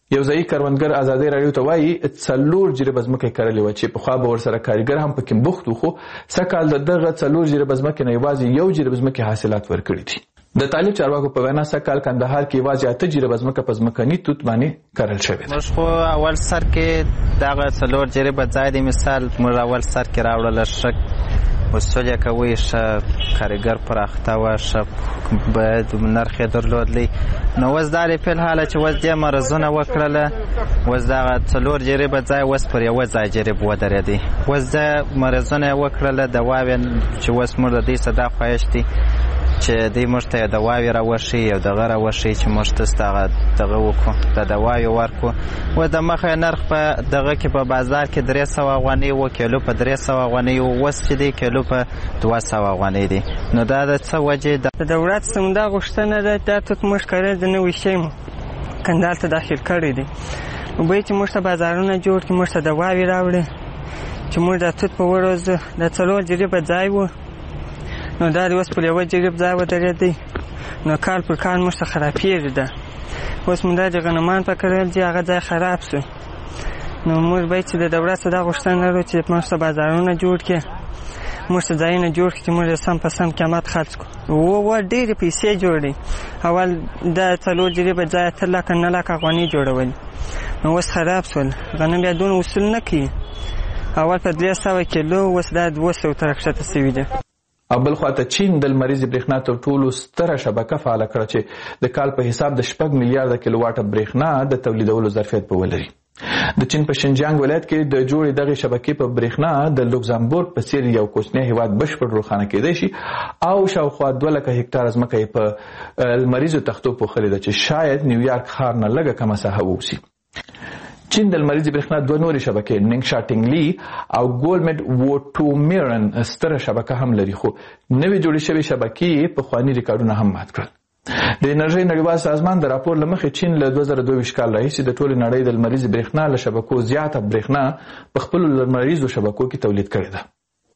یو ځایي کروندګر ازادي راډیو ته وایي څلور جریبه ځمکه یې کرلې وه چې پخوا به ورسره کارګر هم پکې بوخت و، خو سږکال د دغه څلور جریبه ځمکې نه یوازې یو جریب ځمکې حاصلات ورکړي دي. د طالب چارواکو په وینا سږکال کندهار کې یوازې اته جریبه ځمکه په ځمکني توت باندې کرل شوې ده. موږ خو اول سر کې دغه څلور جریبه ځای دی مثال موږ اول سر کې راوړله ښه وسول یې کوي، ښه کارګر پراخته وه، ښه باید نرخ یې درلودلی. نو اوس دا دی فلحاله چې اوس دې مرضونه وکړله، اوس دغه څلور جریبه ځای اوس پر یوه ځای جریب ودرېدی. اوس د مرضونه یې وکړله دواوې چې اوس موږ د دې څه دا خواهش دی چې دوی موږ ته یو دواوې راوښي یو دغه راوښي چې موږ ته دغه دغه وکړو د دواوې ورکړو. اوس د مخه نرخ په دغه کې په بازار کې درې سوه افغانۍ و، کیلو په درې سوه افغانۍ و، اوس چې دی کیلو په دوه سوه افغانۍ دی. نو دا د څه وجې ده؟ د دولت څخه دا غوښتنه ده دا توت موږ کرل د نوي شی مو کندهار ته داخل کړی دی، وبایي چې موږ ته بازارونه جوړ کړي، موږ ته دواوې راوړي چې موږ د توت په ورځ د څلور جریبه ځای و، نو دا د اوس پر یوه جریب ځای ودرېدی. نو کال پر کال موږ ته خرابېږي ده. اوس موږ دا د غنمان په کرل چې هغه ځای خراب شو. نو موږ باید چې د دولت څخه دا غوښتنه لرو چې موږ ته بازارونه جوړ کړي، موږ ته ځایونه جوړ کړي چې موږ یې سم په سم قیمت خرڅ کړو. و و ډېرې پیسې جوړې، اول دا څلور جریبه ځای اته لکه نه لکه افغانۍ جوړولې، نو اوس خراب شول. غنم بیا دونه وصول نه کوي، اول په درې سوه کیلو اوس دا دوه سوو ته راکښته سوي دي. او بل خواته چین د لمریزې برېښنا تر ټولو ستره شبکه فعاله کړه چې د کال په حساب د شپږ میلیارده کیلو واټه برېښنا د تولیدولو ظرفیت به ولري. د چین په شینجیانګ ولایت کې د جوړې دغې شبکې په برېښنا د لوکزامبورګ په څېر یو کوچنی هېواد بشپړ روښانه کېدی شي او شاوخوا دوه لکه هکټاره ځمکه یې په لمریزو تختو پوښلې ده چې شاید نیویارک ښار نه لږه کمه ساحه واوسي. چین د لمریزې برېښنا دوه نورې شبکې نینګشا ټینګلي او ګولمډ ووټومیرن ستره شبکه هم لري، خو نوې جوړې شوې شبکې پخواني ریکارډونه هم مات کړل. د انرژۍ نړیوال سازمان د راپور له مخې چین له دوه زره دوه ویشت کال راهیسې د ټولې نړۍ د لمریزې برېښنا له شبکو زیاته برېښنا په خپلو لمریزو شبکو کې تولید کړې ده.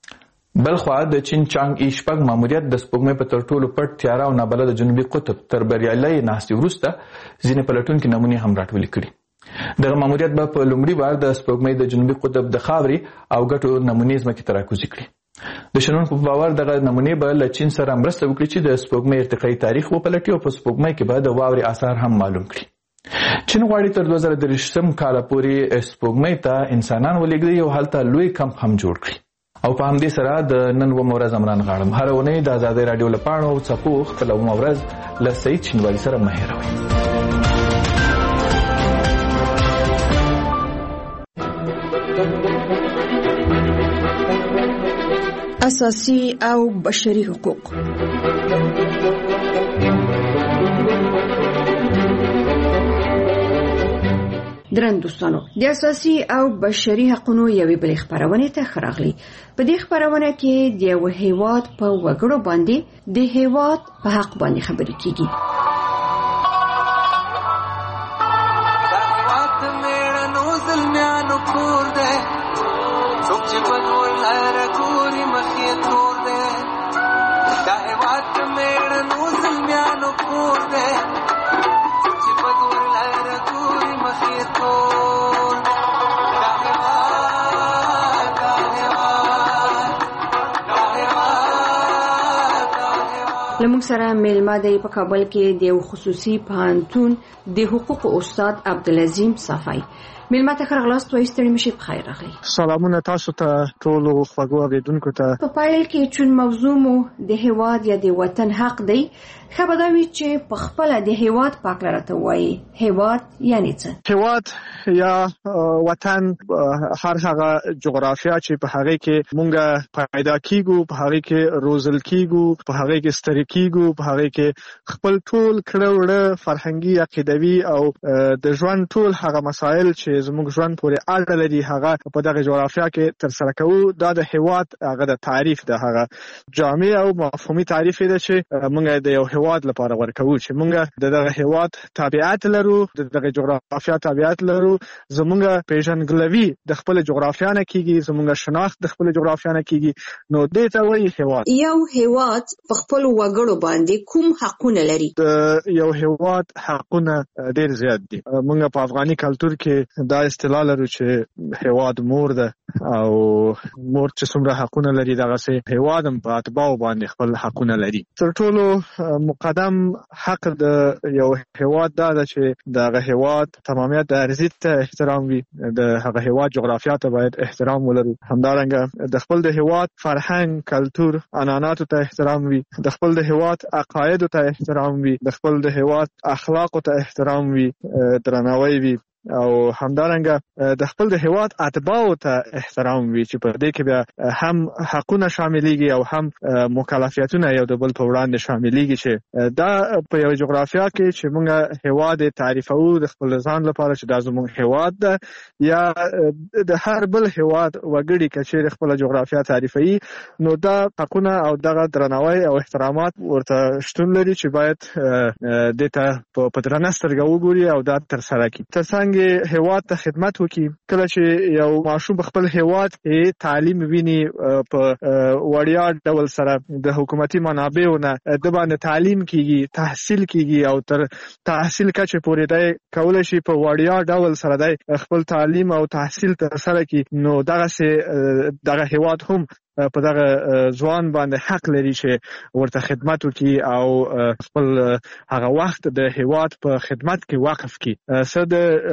بلخوا د چین چانګ ای شپږ ماموریت د سپوږمۍ په تر ټولو پټ تیاره او نابلده جنوبي قطب تر بریالۍ ناستې وروسته ځینې پلټونکي نمونې هم راټولې کړي. دغه ماموریت به په لومړي وار د سپوږمۍ د جنوبي قطب د خاورې او ګټو نمونې ځمکې ته راکوزي کړي. د شنونکو په باور دغه نمونې به له چین سره مرسته وکړي چې د سپوږمۍ ارتقایي تاریخ وپلټي او په سپوږمۍ کې به د واورې آثار هم معلوم کړي. چین غواړي تر دوه زره دېرشم کاله پورې سپوږمۍ ته انسانان ولېږدي او هلته لوی کمپ هم جوړ کړي. او په همدې سره د نن اوومه ورځ عمران غاړم. هره اونۍ د ازادۍ راډیو له پاڼو او څپو خپله اوومه ورځ له سعید شینواري سره مه هېروئ. اساسي او بشري حقوق. درن دوستانو، د اساسي او بشري حقوقو یوې بلې خبرونه ته خراغلي. په دې خبرونه کې د یو هیواد په وګړو باندې د هیواد په حق باندې خبرې کیږي. لمونږ سره میلمه دی په کابل کې د یو خصوصي پوهنتون د حقوقو استاد عبدالعظیم صافی. میلمه ته ښه راغلاست، وایي ستړي مشئ، په خیر راغلی. سلامونه تاسو ته ټولو خوږو اورېدونکو ته. په پیل کې چون موضوع مو د هیواد یا د وطن حق دی، ښه به دا وي چې په خپله د هیواد په هکله راته ووایي. هیواد یعنې څه؟ هیواد یا وطن هر هغه جغرافیا چې په هغې کې مونږ پیدا کیږو، په هغې کې روزل کیږو، په هغې کې ستړي کیږو، په هغې کې خپل ټول کړه وړه فرهنګي، عقیدوي او د ژوند ټول هغه مسایل چې زموږ ژوند پورې اړه لري هغه په دغه جغرافیا کې ترسره کوو. دا د هیواد هغه د تعریف ده، هغه جامع او مفهومي تعریف دی چې مونږ د یو هیواد لپاره ورکوو چې مونږ د دغه هیواد طبیعت لرو، د دغه جغرافیا طبیعت لرو. زمونږ پیژندګلوي د خپل جغرافیا نه کیږي، زمونږ شناخت د خپل جغرافیا نه کیږي، نو دې ته وایي هیواد. یو هیواد په خپل وګړو باندې کوم حقونه لري؟ د یو هیواد حقونه ډیر زیات دي. موږ په افغاني کلتور کې دا اصطلاح لرو چې هیواد مور ده او مور چې څومره حقونه لري دغه سه هیواد هم په اتباع باندې خپل حقونه لري. تر ټولو مقدم حق د یو هیواد دا ده چې دغه هیواد تمامیت د ارضی ته احترام وي، د هغه هیواد جغرافیا ته باید احترام ولرو. همدارنګه د خپل د هیواد فرهنګ، کلتور، عنعناتو ته احترام وي، د خپل د هیواد عقاید ته احترام وي، د خپل د هیواد اخلاق ته احترام وي، درناوی وي، او همدارنګه د خپل د هیواد اتباع ته احترام وي چې په دې کې بیا هم حقونه شاملېږي او هم مکلفیتونه یو د بل په وړاندې شاملېږي. چې دا په یو جغرافیا کې چې موږ هیواد تعریفو د خپل ځان لپاره چې دا زموږ هیواد ده یا د هر بل هیواد وګړي کچې خپل جغرافیا تعریفي، نو دا حقونه او دغه درناوی او احترامات ورته شتون لري چې باید د ته په درنه سترګه وګوري او دا تر سره کړي. ترڅنګ هیواد ته خدمت وکړي. کله چې یو ماشوم خپل هیواد کې تعلیم ویني په وړیا ډول سره د حکومتي منابعو نه د باندې تعلیم کیږي، تحصیل کیږي او تر تحصیل کچه پورې دی کولای شي په وړیا ډول سره دی خپل تعلیم او تحصیل تر سره کړي، نو دغه سه دغه هیواد هم په دغه ځوان باندې حق لري چې ورته خدمت وکړي او خپل هغه وخت د هیواد په خدمت کې وقف کړي. څه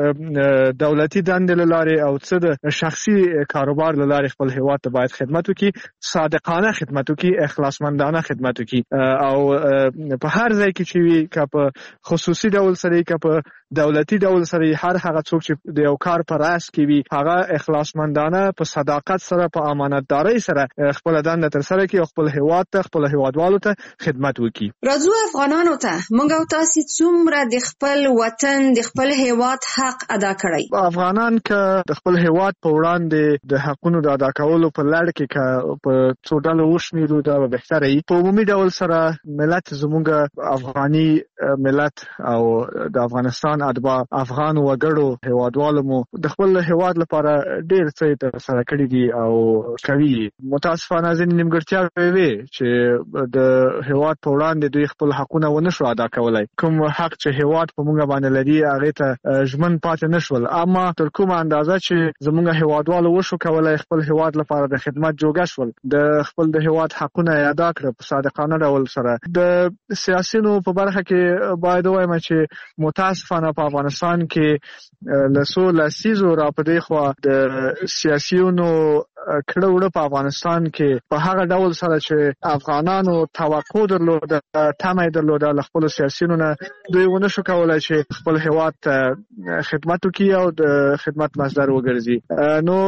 د دولتي دندې لارې او څه د شخصي کاروبار لارې خپل هیواد ته باید خدمت وکړي، صادقانه خدمت وکړي، اخلاصمندانه خدمت وکړي او په هر ځای کې چې وي که په خصوصي ډول سره که په دولتي ډول سره هر هغه څوک چې د یو کار پر راس کې وي هغه اخلاصمندانه په صداقت سره په امانتدارۍ سره خپل دنده تر سره کوي او خپل هیواد ته خپل هیوادوالو ته خدمت وکړي. راځو افغانانو ته موږ او تاسو څومره د خپل وطن د خپل هیواد حق ادا کړی؟ افغانان که د خپل هیواد په وړاندې د حقونو د ادا کولو په لړ کې که په څو ډلو وشمیرو دا به بهتره وي. په عمومي ډول سره ملت زموږ افغاني ملت او د افغانستان اتباع افغان وګړو هیوادوالو مو د خپل هیواد لپاره ډیر څه تر سره کړی دي او کوي. متاسفانه ځینې نیمګړتیاوې وي چې د هیواد په وړاندې دوی خپل حقونه ونه شو ادا کولای. کوم حق چې هیواد په موږ باندې لري هغه ته ژمن پاتې نشول، اما تر کومه اندازه چې زموږ هیوادوالو وشو کولای خپل هیواد لپاره د خدمت جوګه شول، د خپل د هیواد حقونه ادا کړ په صادقانه ډول سره. د سیاسيونو په برخه کې باید وایم چې متاسفانه په افغانستان کې لسو لسیزو را پدې خو د سیاسيونو کړه وړه په افغانستان کې په هغه ډول سره چې افغانانو توقع درلوده، تمه درلوده له خپل سیاسيونو نه دوی ونه شو کولای چې خپل هیواد ته خدمت وکړي او د خدمت مصدر وګرځي. نو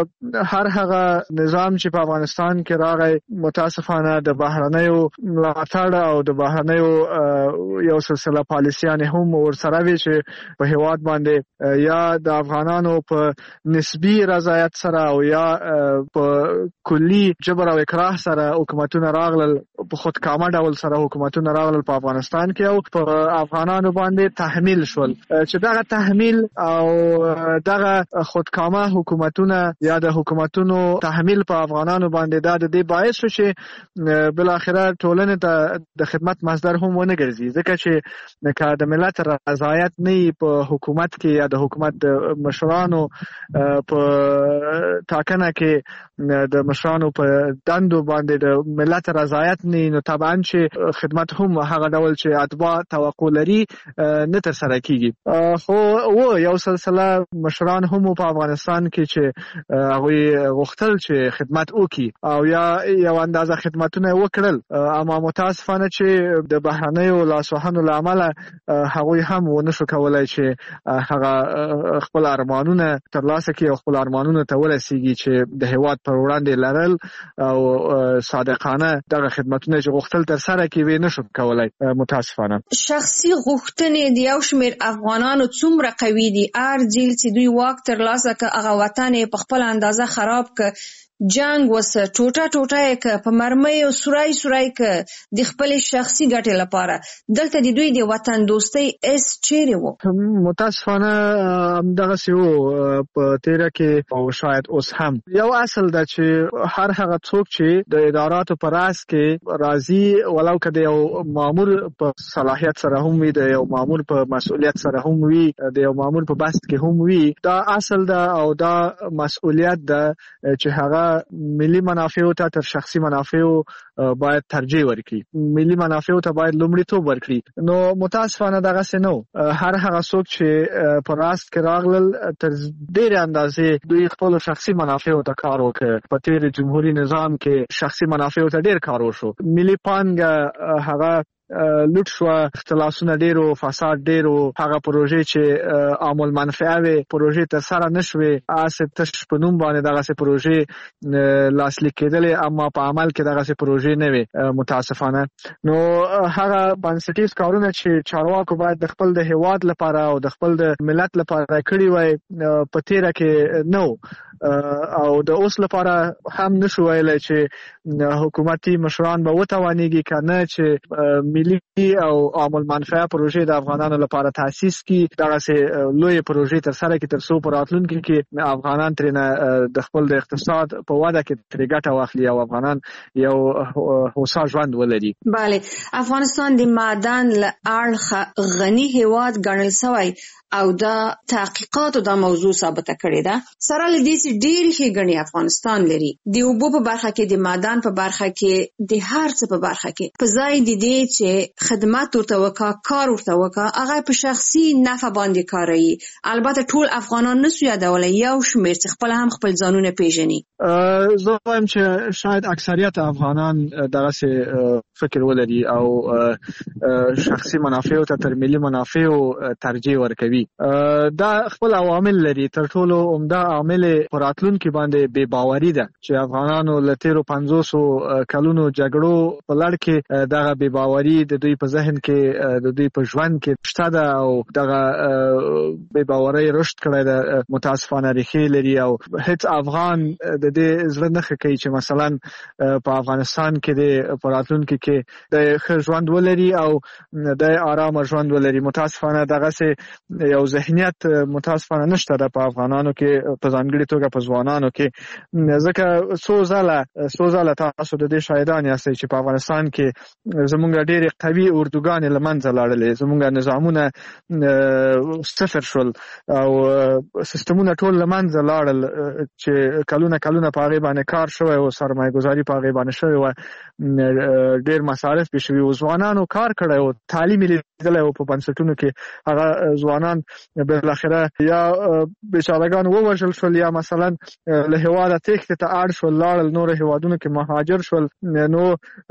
هر هغه نظام چې په افغانستان کې راغی متاسفانه د بهرنیو ملاتړ او د بهرنیو یو سلسله پالیسیانه هم ورسره وي چې په هیواد باندې یا د افغانانو په نسبی رضایت سره او یا په کلی جبر او اکراه سره حکومتونه راغلل، په خودکامه ډول سره حکومتونه راغلل په افغانستان کې او په افغانانو باندې تحمیل شول. چې دغه تحمیل او دغه خودکامه حکومتونه یا د حکومتونو تحمیل په افغانانو باندې دا د دې باعث شو چې بل اخره ټولنه ته د خدمت مصدر هم ونه ګرځي، ځکه چې که د ملت رضایت نه په حکومت کې یا د حکومت د مشرانو په ټاکنه کې د مشرانو په دندو باندې د ملت رضایت نه، نو طبعا چې خدمت هم هغه ډول چې اتباع توقع لري نه تر سره کیږي. خو و یو سلسله مشران هم په افغانستان کې چې هغه غوښتل چې خدمت وکړي او یا یو اندازه خدمتونه وکړل، اما متاسفانه چې د بهرنیو لاسوهنو لامل هغه هم ونه شو کولای چې هغه خپل ارمانونه ترلاسه کړي او خپل ارمانونه ته ورسیږي چې د هیواد پر وړاندې لرل او صادقانه دغه خدمتونه چې غوښتل تر سره کوي نشو کولای. متاسفانه شخصي غوښتنې د یو شمېر افغانانو څومره قوي دي، ار ځل چې دوی واک ترلاسه کړ هغه وطن په خپل اندازه خراب کړ، جنگ وسه ټوټه ټوټه ک په مرمۍ او سورای سورای ک د خپل شخصي ګټې لپاره، دلته د دوی د وطن دوستۍ اس چیرې وو؟ متاسفانه دغه سیو په تیره کې او شاید اوس هم یو اصل ده چې هر هغه څوک چې د اداراتو په راس کې راځي ولو که د یو مامور په صلاحیت سره هم وي، د یو مامور په مسؤلیت سره هم وي، د یو مامور په بست کې هم وي، دا اصل ده او دا مسؤلیت ده چې هغه ملي منافعو ته تر شخصي منافعو باید ترجیح ورکړي، ملي منافعو ته باید لومړیتوب ورکړي. نو متاسفانه دغه څه نو. هر هغه څوک چې په راست کې راغلل تر ډېرې اندازې دوی خپل شخصي منافعو ته کار وکړ. په تیر جمهوریت نظام کې شخصي منافعو ته ډېر کار وشو. ملي پانګه هغه لوټ شو، اختلاسونه ډیرو، فساد ډیرو، هغه پروژې چې عامل منفعه وي پروژې تر سره نشوي، اسه تش په نوم باندې دغه سه پروژې لاسلیک کېدلې اما په عمل کې دغه سه پروژې نه وي متاسفانه. نو هغه بنسټیز کارونه چې چارواکو باید د خپل د هیواد لپاره او د خپل د ملت لپاره کړی وای په تیره کې نو او د اوس لپاره هم نشو ویلای چې حکومتي مشران به وتوانیږي کنه چې ملي او عامل منفعه پروژې د افغانانو لپاره تاسیس کی، دغه سه لوی پروژې تر سره کې تر څو پر راتلونکي کې افغانان ترنه د خپل د اقتصاد په وده کې تر ګټه واخلي او افغانان یو هوسا ژوند ولري. بله، افغانستان د معدن له اړخه غني هیواد ګڼل شوی او دا تحقیقاتو دا موضوع ثابته کړې ده. سره له دې چې ډېر ښېګڼې افغانستان لري، د اوبو په برخه کې، د معدن په برخه کې، د هر څه په برخه کې، په ځای د دې چې خدمت ورته وکړه، کار ورته وکړه، هغه په شخصي نفع باندې کاروي. البته ټول افغانان نسو یادولی، یو شمېر چې خپل هم خپل ځانونه پیژني. زه وایم چې شاید اکثریت افغانان دغه فکر ولري او شخصي منافعو ته تر ملي منافعو ترجیح ورکوي. دا خپل عوامل لري. تر ټولو عمده عامل پر راتلونکي باندې بې باوري ده چې افغانانو له تیرو پنځوسو کلونو جګړو په لړ کې دغه بې باوري د دوی په ذهن کې، د دوی په ژوند کې شته ده او دغه بې باوري رشد کړی ده، متاسفانه ریښې لري او هیڅ افغان د دې زړه نه ښه کوي چې مثلا په افغانستان کې د په راتلونکي کې د ښه ژوند ولري او د آرامه ژوند ولري. متاسفانه دغه یو ذهنیت متاسفانه نشته ده په افغانانو کې، په ځانګړي توګه په ځوانانو کې. ځکه څو ځله څو ځله تاسو د دې شاهدان یاستئ چې په افغانستان کې زمونږ ډېرې قوي اردوګانې له منځه لاړلې، زمونږ نظامونه صفر شول او سیستمونه ټول له منځه لاړل چې کلونه کلونه په هغې باندې کار شوی او سرمایه ګذاري په هغې باندې شوې وه، ډېر مصارف پې شوي وو، ځوانانو کار کړی و، تعلیم یې لیدلی و په بنسټونو کې. هغه ځوانان بالاخره یا بیچارهګان ووژل شول یا مثلا له هیواده تېښتې ته اړ شول، لاړل نورو هیوادونو کې مهاجر شول. نو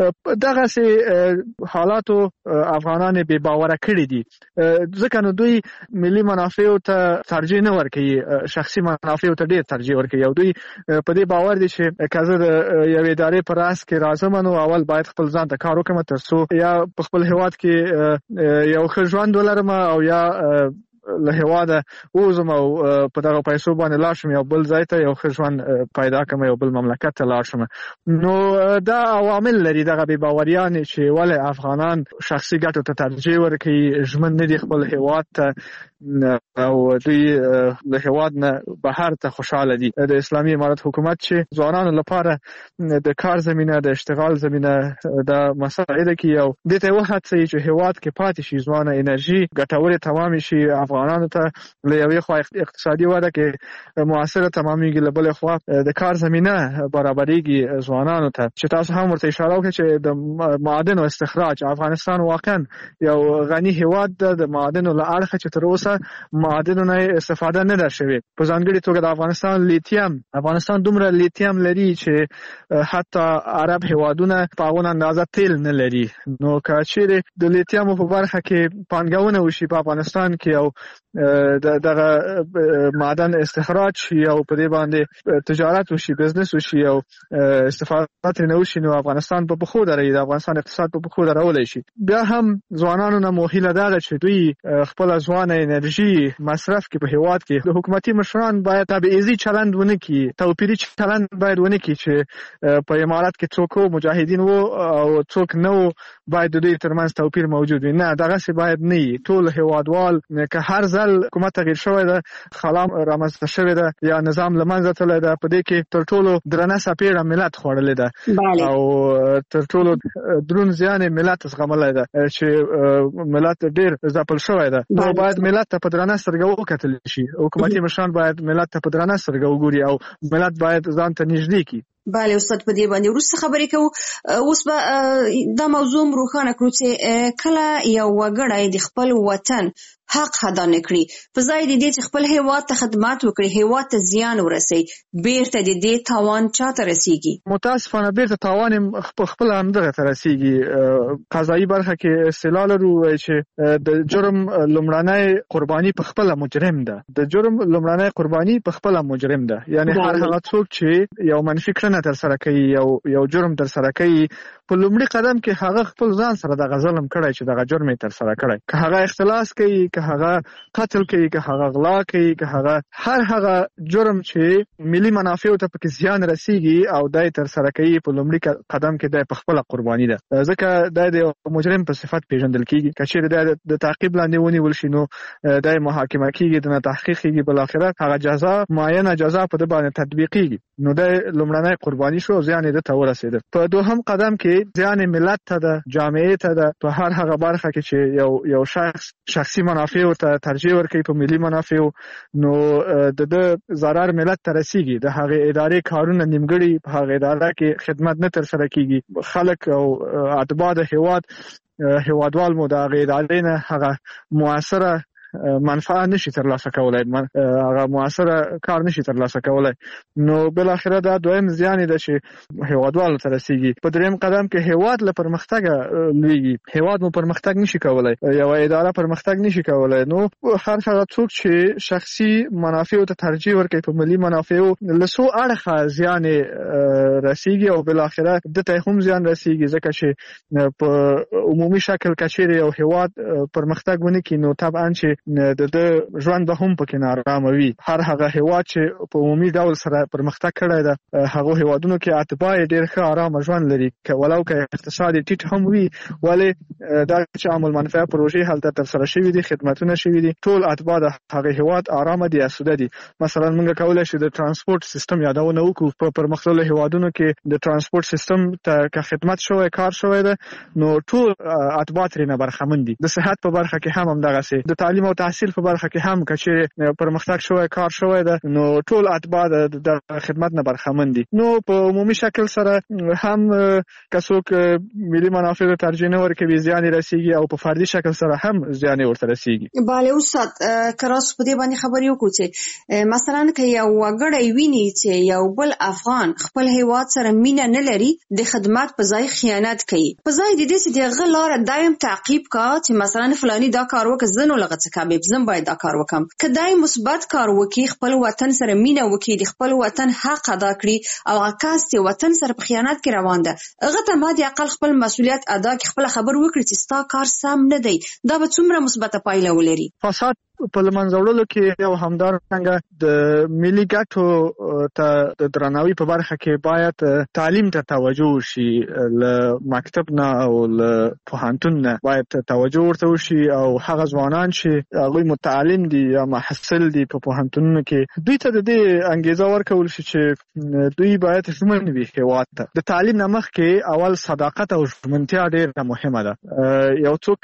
دغسې حالاتو افغانان بې باوره کړي دي، ځکه نو دوی ملي منافعو ته ترجیح نه ورکوي، شخصي منافعو ته ډېر ترجیح ورکوي او دوی په دې باور دي چې که زه د یوې ادارې په راس کې راځم نو اول باید خپل ځان ته کار وکړم تر څو یا په خپل هیواد کې یو ښه ژوند ولرم او یا له هیواده ووځم او په دغه پیسو باندې لاړ شم یو بل ځای ته یو ښه ژوند پیدا کړم، یو بل مملکت ته لاړ شم. نو دا عوامل لري دغه بې باوریانې چې ولې افغانان شخصي ګټو ته ترجیح ورکوي، ژمن نه دي خپل هیواد ته او دوی له هیواد نه بهر ته خوشحاله دي. د اسلامي امارت حکومت چې ځوانانو لپاره د کار زمینه، د اشتغال زمینه د مساعده کوي او دې ته وهڅوي چې هیواد کې پاتې شي ځوانه انرژي ګټورې تمامې شي، افغانانو ته له یوې خوا اقتصادي وده کې موثره تمامېږي، له بلې خوا د کار زمینه برابرېږي ځوانانو ته. چې تاسو هم ورته اشاره وکړئ چې د معادنو استخراج، افغانستان واقعا یو غني هیواد ده، د معادنو له اړخه چې تر اوسه معادنو نه استفاده نه ده شوې. په ځانګړي توګه د افغانستان لیتیم، افغانستان دومره لیتیم لري چې حتی عرب هیوادونه په هغون اندازه تیل نه لري. نو که چیرې د لیتیمو په برخه کې پانګونه وشي په افغانستان کې او دغه معدن استخراج شي او په دې باندې تجارت وشي، بزنس وشي او استفاده ترې نه وشي، نو افغانستان په پښو دروي، د افغانستان اقتصاد په پښو درولی شي. بیا هم ځوانانو نه مو هیله دا ده چې دوی خپله ځوانه انرژي مصرف کې په هیواد کې د حکومتي مشران باید تبعیضي چلند ونه کړي، توپیري چلند باید ونه کړي چې په امارات کې څوک مجاهدین وو او څوک نه وو باید د دوی ترمنځ توپیر موجود وي. نه، دغسې باید نه وي. ټول هیوادوال که هر ځل حکومت تغییر شوی ده، خلا رامنځته شوې ده یا نظام له منځه تللی ده، په دې کې تر ټولو درنه څپېړه ملت خوړلې ده او تر ټولو دروند زیان ملت زغملی ده چې ملت ډېر ځپل شوی ده. نو باید ملت ته په درنه سترګه وکتل شي. حکومتي مشران باید ملت ته په درنه سترګه وګوري او ملت باید ځان ته نږدې کړي. بله استاد، په دې باندې وروسته خبرې کوو. اوس به دا موضوع روښانه کړو چې کله یو وګړی د خپل وطن حق ادا نه کړي، په ځای د دې چې خپل هیواد ته خدمات وکړي، هیواد ته زیان ورسوي، بیرته د دې تاوان چاته رسیږي؟ متاسفانه بیرته تاوان خپل همدغه ته رسیږي. قضایي برخه کې اصطلاح لرو چې د جرم لومړنی قرباني په خپله مجرم ده. د جرم لومړنی قرباني په خپله مجرم ده، یعنی هر هغه څوک چې یو منفي کړنه ترسره کوي، یو یو جرم ترسره کوي، په لومړي قدم کې هغه خپل ځان سره دغه ظلم کړی چې دغه جرم یې ترسره کړی. که هغه اختلاس کوي، که هغه قتل کوي، که هغه غلا کوي، که هغه هر هغه جرم چې ملي منافعو ته پکې زیان رسیږي او دی ترسره کوي، په لومړي قدم کې دی په خپله قرباني ده. ځکه دی د مجرم په صفت پیژندل کېږي. که چېرې دی د تعقیب لاندې ونیول شي نو دی محاکمه کېږي، د نه تحقیق کېږي، بالاخره هغه جزا معینه جزا په ده باندې تطبیقېږي. نو دی لومړنی قرباني شو او زیان یې ده ته ورسېده. په دوهم قدم کې زیان ملت ته ده، جامعې ته ده، په هر هغه برخه کې چې یو یو شخص شخصي منافعو ته ترجیح ورکوي په ملي منافعو، نو د ده ضرر ملت ته رسیږي. د هغې ادارې کارونه نیمګړي، په هغې اداره کې خدمت نه ترسره کېږي. خلک او اتباع د هیواد هیوادوال مو د هغې ادارې نه هغه مؤثره منفعه نشي ترلاسه کولای، هغه مؤثره کار نشي ترلاسه کولای. نو بالاخره دا دویم زیان دی چې هیوادوالو ته رسیږي. په دریم قدم کې هیواد له پرمختګه لویږي. هیواد مو پرمختګ نشي کولای، یوه اداره پرمختګ نشي کولای. نو هر هغه څوک چې شخصي منافعو ته ترجیح ورکوي، په ملي منافعو له څو اړخه زیان رسیږي او بالاخره ده ته هم زیان رسیږي. ځکه چې په عمومي شکل که چیرې یو هیواد پرمختګ ونه کړي نو طبعا چې د د ژوند به هم پکې نارامه وي. هر هغه هیواد چې په عمومي ډول سره پرمختګ کړی ده، هغو هیوادونو کې اتباع یې ډېر ښه ارامه ژوند لري، که ولو که اقتصاد یې ټیټ هم وي، ولې دا چې عام المنفعه پروژې هلته ترسره شوي دي، خدمتونه شوي دي، ټول اتباع د هغې هیواد ارامه دي، اسوده دي. مثلا موږ کولی شو د ترانسپورټ سیستم یادونه وکړو. په پرمختللو هیوادونو کې د ترانسپورټ سیستم ته که خدمت شوی، کار شوی ده، نو ټول اتباع ترېنه برخمن دي. د صحت په برخه کې هم همدغسې، د تعلیم او تحصیل په برخه کې هم که چېرې پرمختګ شوی، کار شوی ده، نو ټول اتباع د خدمت نه برخمن دي. نو په عمومي شکل سره هم که څوک ملي منافعو ته ترجیح نه ورکوي، زیان یې رسیږي، او په فردي شکل سره هم زیان یې ورته رسیږي. بله استاد، که راسو په دې باندې خبرې وکړو چې مثلا که یو وګړی ویني چې یو بل افغان خپل هیواد سره مینه نه لري، د خدمت په ځای خیانت کوي، په ځای د دې چې د هغه لاره دایم تعقیب کا چې مثلا فلاني دا کار وکړه، زه نو لغه څه کامیاب زم باید دا کار وکم. که دای مثبت کار وکړي، خپل وطن سره مینه وکړي، د خپل وطن حق ادا کړي، او هغه کس چې وطن سره په خیانت کې روان ده، هغه ته ما د اقل خپل مسؤلیت ادا کړي، خپل خبر وکړي چې ستا کار سم نه دی، دا به څومره مثبته پایله ولري. فساد په لمنځه وړلو کې یو همدارنګه د ملي ګټو ته د درناوي په برخه کې باید تعلیم ته توجه وشي. له مکتب نه او له پوهنتون نه باید توجه ورته وشي، او هغه ځوانان چې هغوی متعلم دي یا محصل دي په پوهنتونونو کې، دوی ته د دې انګېزه ورکول شي چې دوی باید ژمن وي هېواد ته. د تعلیم نه مخکې اول صداقت او ژمنتیا ډېره مهمه ده. یو څوک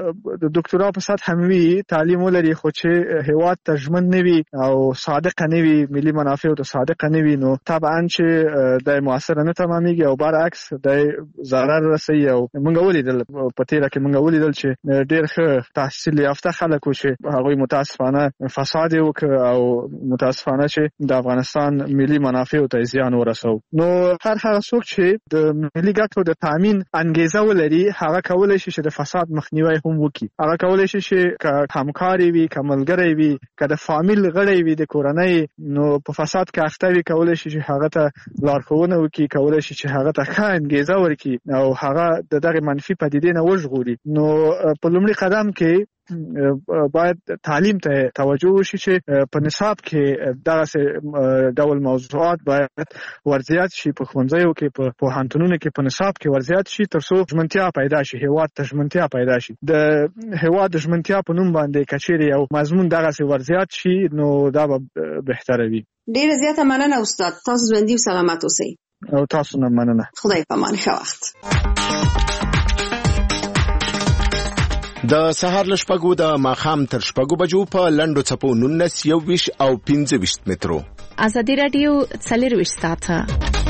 د ډاکټرا په سطح هم وي، تعلیم ولري، خو چې هیواد ته ژمن نه وي او صادقه نه وي، ملي منافعو ته صادقه نه وي، نو طبعا چې د مؤثره نه تمامېږي او برعکس د ضرر رسوي. او موږ ولیدل په تېره کې موږ ولیدل چې ډېر ښه تحصیل یافته خلک و چې هغوی متاسفانه فساد یې وکړ او متاسفانه چې د افغانستان ملي منافعو ته زیان ورسو. نو هر هغه څوک چې د ملي ګټو د تامین انګېزه ولري، هغه کولی شي چې د فساد مخنیوی هم وکړي. هغه کولی شي چې که همکار وي، که ملګری وي، که د فامیل غړی وي د کورنۍ، نو په فساد کې اخته وي، کولی شي چې هغه ته لارښوونه وکړي، کولی شي چې هغه ته ښه انګېزه ورکړي او هغه د دغې منفي پدیدې نه وژغوري. نو په لومړي قدم کې باید تعلیم ته توجه وشي چې په نصاب کې دغه ډول موضوعات باید ورزیات شي په ښوونځیو کې په پوهنتونونو کې په نصاب کې ورزیات شي ترڅو ژمنتیا پیدا شي هیواد ته ژمنتیا پیدا شي د هیواد د ژمنتیا په نوم باندې کچېرې یو مضمون دغه ورزیات شي نو دا به بهتره وي. ډیره زیاته مننه استاد، تاسو ژوندي او سلامت اوسئ. او تاسو نه مننه. خدای په امان. ښه وخت. د سهار له شپږو د ماښام تر شپږو بجو په لنډو څپو نولس یوویشت او پنځه ویشت مترو. ازادي راډیو څلرویشت ساعته.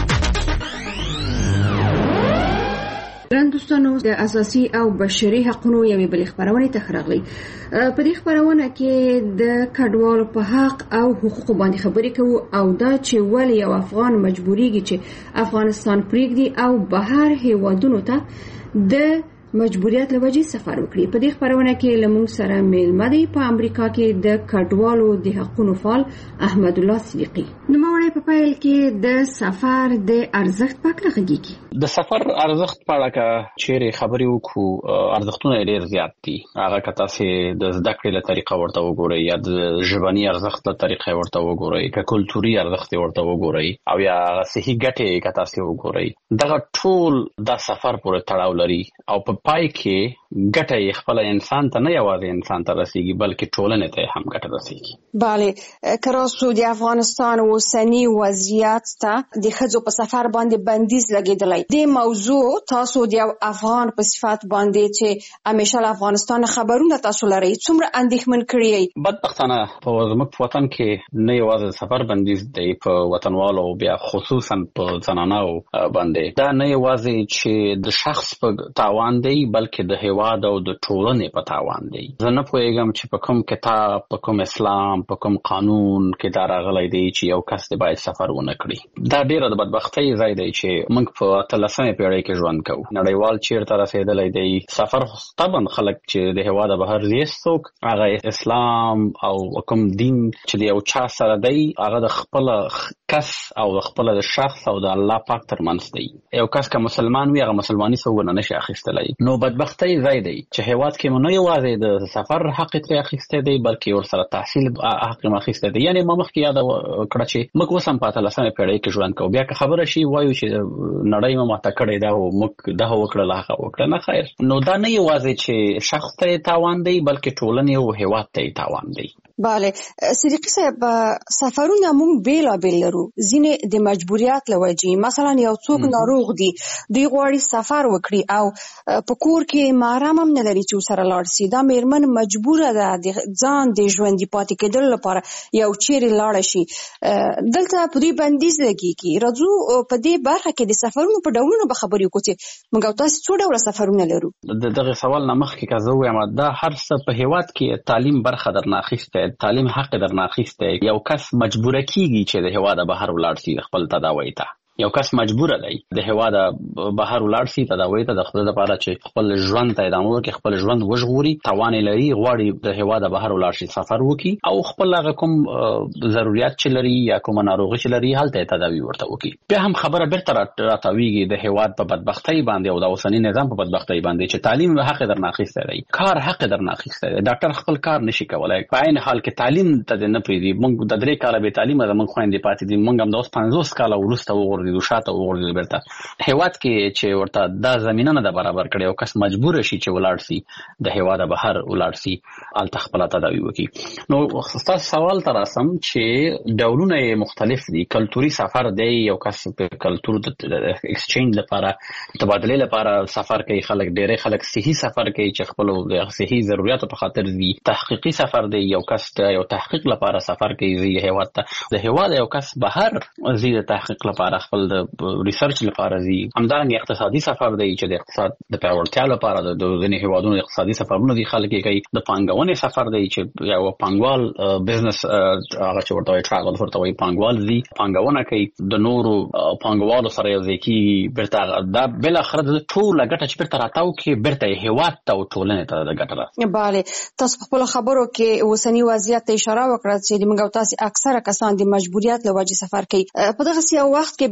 ګران دوستانو، د اساسي او بشري حقوقو یوې بلې خبرونه ته راغلي. په دې خبرونه کې د کډوالو په حق او حقوقو باندې خبرې کوو او دا چې ولې یو افغان مجبوریږي چې افغانستان پرېږدي او بهر هیوادونو ته د مجبوریت لوجې سفر وکړي. په دې خبرونه کې لمون سره میلمه دی په امریکا کې د کډوالو د حقوقو فعال احمد الله صدیقي. نو موري په پیل کې د سفر د ارزښت په اړه غږیږي. د سفر ارزښت په اړه چیرې خبرې وکړو، ارزښتونه ډېر زیات دي. هغه کته چې د زده کړې له طریقه ورته وګورئ یا د ژبني ارزښت له طریقه ورته وګورئ، که کلتوري ارزښت ورته وګورئ او یا صحي ګټې کته چې وګورئ، دغه ټول د سفر پورې تړاو لري او په پای کې ګټه یې خپل انسان ته نه یوازې انسان ته رسیږي بلکې ټولنې ته هم ګټه رسیږي. بله، کراسو د افغانستان اوسنی وضعیت ته د ښځو په سفر باندې بندیز لګېدلی. د موضوع تاسو د یو افغان په صفت باندې چې همیشه له افغانستان خبرونه تاسو لرئ څومره اندېښمن کړی؟ بدبختانه په زموږ په وطن کې نه یوازې سفر بندیز دی په وطنوالو، بیا خصوصا په زنانو باندې دا نه یوازې چې د شخص په تاوان دی بلکې د هیواد او د ټولنې په تاوان دی. زه نه پوهیږم چې په کوم کتاب، په کوم اسلام، په کوم قانون کې دا راغلی دی چې یو کس دی باید سفر ونه کړي. دا ډیره د بدبختۍ ځای دی چې موږ په اتلسمې پیړۍ کې ژوند کوو. نړیوال چیرته رسېدلی دی. سفر طبعا خلک چې د هیواده بهر ځي څوک هغه اسلام او کوم دین چې د یو چا سره دی هغه د خپل کس او د خپل شخص او د الله پاک ترمنځ دی. یو کس که مسلمان وي هغه مسلماني څوک نه شي اخیستلی. نو بدبختۍ ځای دی چې هیواد کې نه یوازې د سفر حق ترې اخیستی دی بلکې ورسره تحصیل حق هم اخیستی دی. یعنې ما مخکې یاده کړه چې موږ اوس هم په اتلسمې پیړۍ کې ژوند کوو. بیا که خبره شي وایو چې نړۍ مو ماته کړې ده او موږ دغه وکړل هغه وکړه. نه خیر، نو دا نه یوازې چې شخص ته تاوان دی بلکې ټولنې او هیواد ته تاوان دی. بله صدیقي صاحب، سفرونه موږ بیلابیل لرو. ځینې د مجبوریت له وجې، مثلا یو څوک ناروغ دی، دوی غواړي سفر وکړي او په کور کې محرم هم نه لري چې ورسره لاړ شي. دا میرمن مجبوره ده د ځان د ژوندي پاتې کېدلو لپاره یو چیرې لاړه شي. دلته په دوی بندیز لګېږي. راځو په دې برخه کې د سفرونو په ډولونو به خبرې وکړو چې موږ او تاسو څو ډوله سفرونه لرو. د دغه سوال نه مخکې که زه ووایم دا هر څه په هیواد کې تعلیم برخه درنه اخیستی، تعلیم حق درنه اخیستی. یو کس مجبوره کیږي چې د هیواده بهر ولاړ شي خپل تداوی ته. یو کس مجبوره دی د هیواده بهر ولاړ شي تداوی ته د خپل لپاره چې خپل ژوند ته ادامه ورکړي، خپل ژوند وژغوري، توان لري، غواړي د هیواده بهر ولاړ شي، سفر وکړي او خپل هغه کوم ضرورت چې لري یا کوم ناروغي چې لري هلته تداوی ورته وکړي. بیا هم خبره بیرته راتاویږي د هیواد په بدبختۍ باندې او د اوسني نظام په بدبختۍ باندې چې تعلیم حق درنه اخیستی دی، کار حق درنه اخیستی دی. ډاکټر خپل کار نشي کولای، په عین حال کې تعلیم ته نه پرېږدي. موږ د درې کاله بې تعلیمه زموږ خویندې پاتې دي، موږ هم د اوس پنځوس کاله وروسته وغورځېدو، شاته وغورځېدو بیرته. هیواد کې چې ورته دا زمینه نه ده برابر کړې، یو کس مجبور شي چې ولاړ شي د هیواده بهر ولاړ شي هلته خپله تداوي وکړي. نو ستاسو سوال ته راسم چې ډولونه یې مختلف دي. کلتوري سفر دی، یو کس په کلتور د ایکسچینج لپاره، تبادلې لپاره سفر کوي. خلک ډېری خلک صحي سفر کوي چې خپلو د صحي ضرورتو په خاطر ځي. تحقیقي سفر دی، یو کس یو تحقیق لپاره سفر کوي ځي هیواد ته. د هیواد یو کس بهر ځي د تحقیق لپاره، خپل د ریسرچ لپاره ځي. همدارنګه اقتصادي سفر دی چې د اقتصاد د پیاوړتیا لپاره د ځینې هیوادونو اقتصادي سفرونه دي خلک یې کوي. د پانګونې سفر دی چې یو پانګوال بزنس هغه چې ورته وایي ټراول ورته وایي پانګوال ځي پانګونه کوي، د نورو پانګوالو سره یو ځای کېږي. بیرته دا بالاخره د ټوله ګټه چې بیرته راتاو کې بیرته هیواد ته او ټولنې ته د ګټه ده. بله، تاسو په خپلو خبرو کې اوسني وضعیت ته اشاره وکړه چې موږ او تاسو اکثره کسان د مجبوریت له وجې سفر کوي. په دغسې یو وخت کې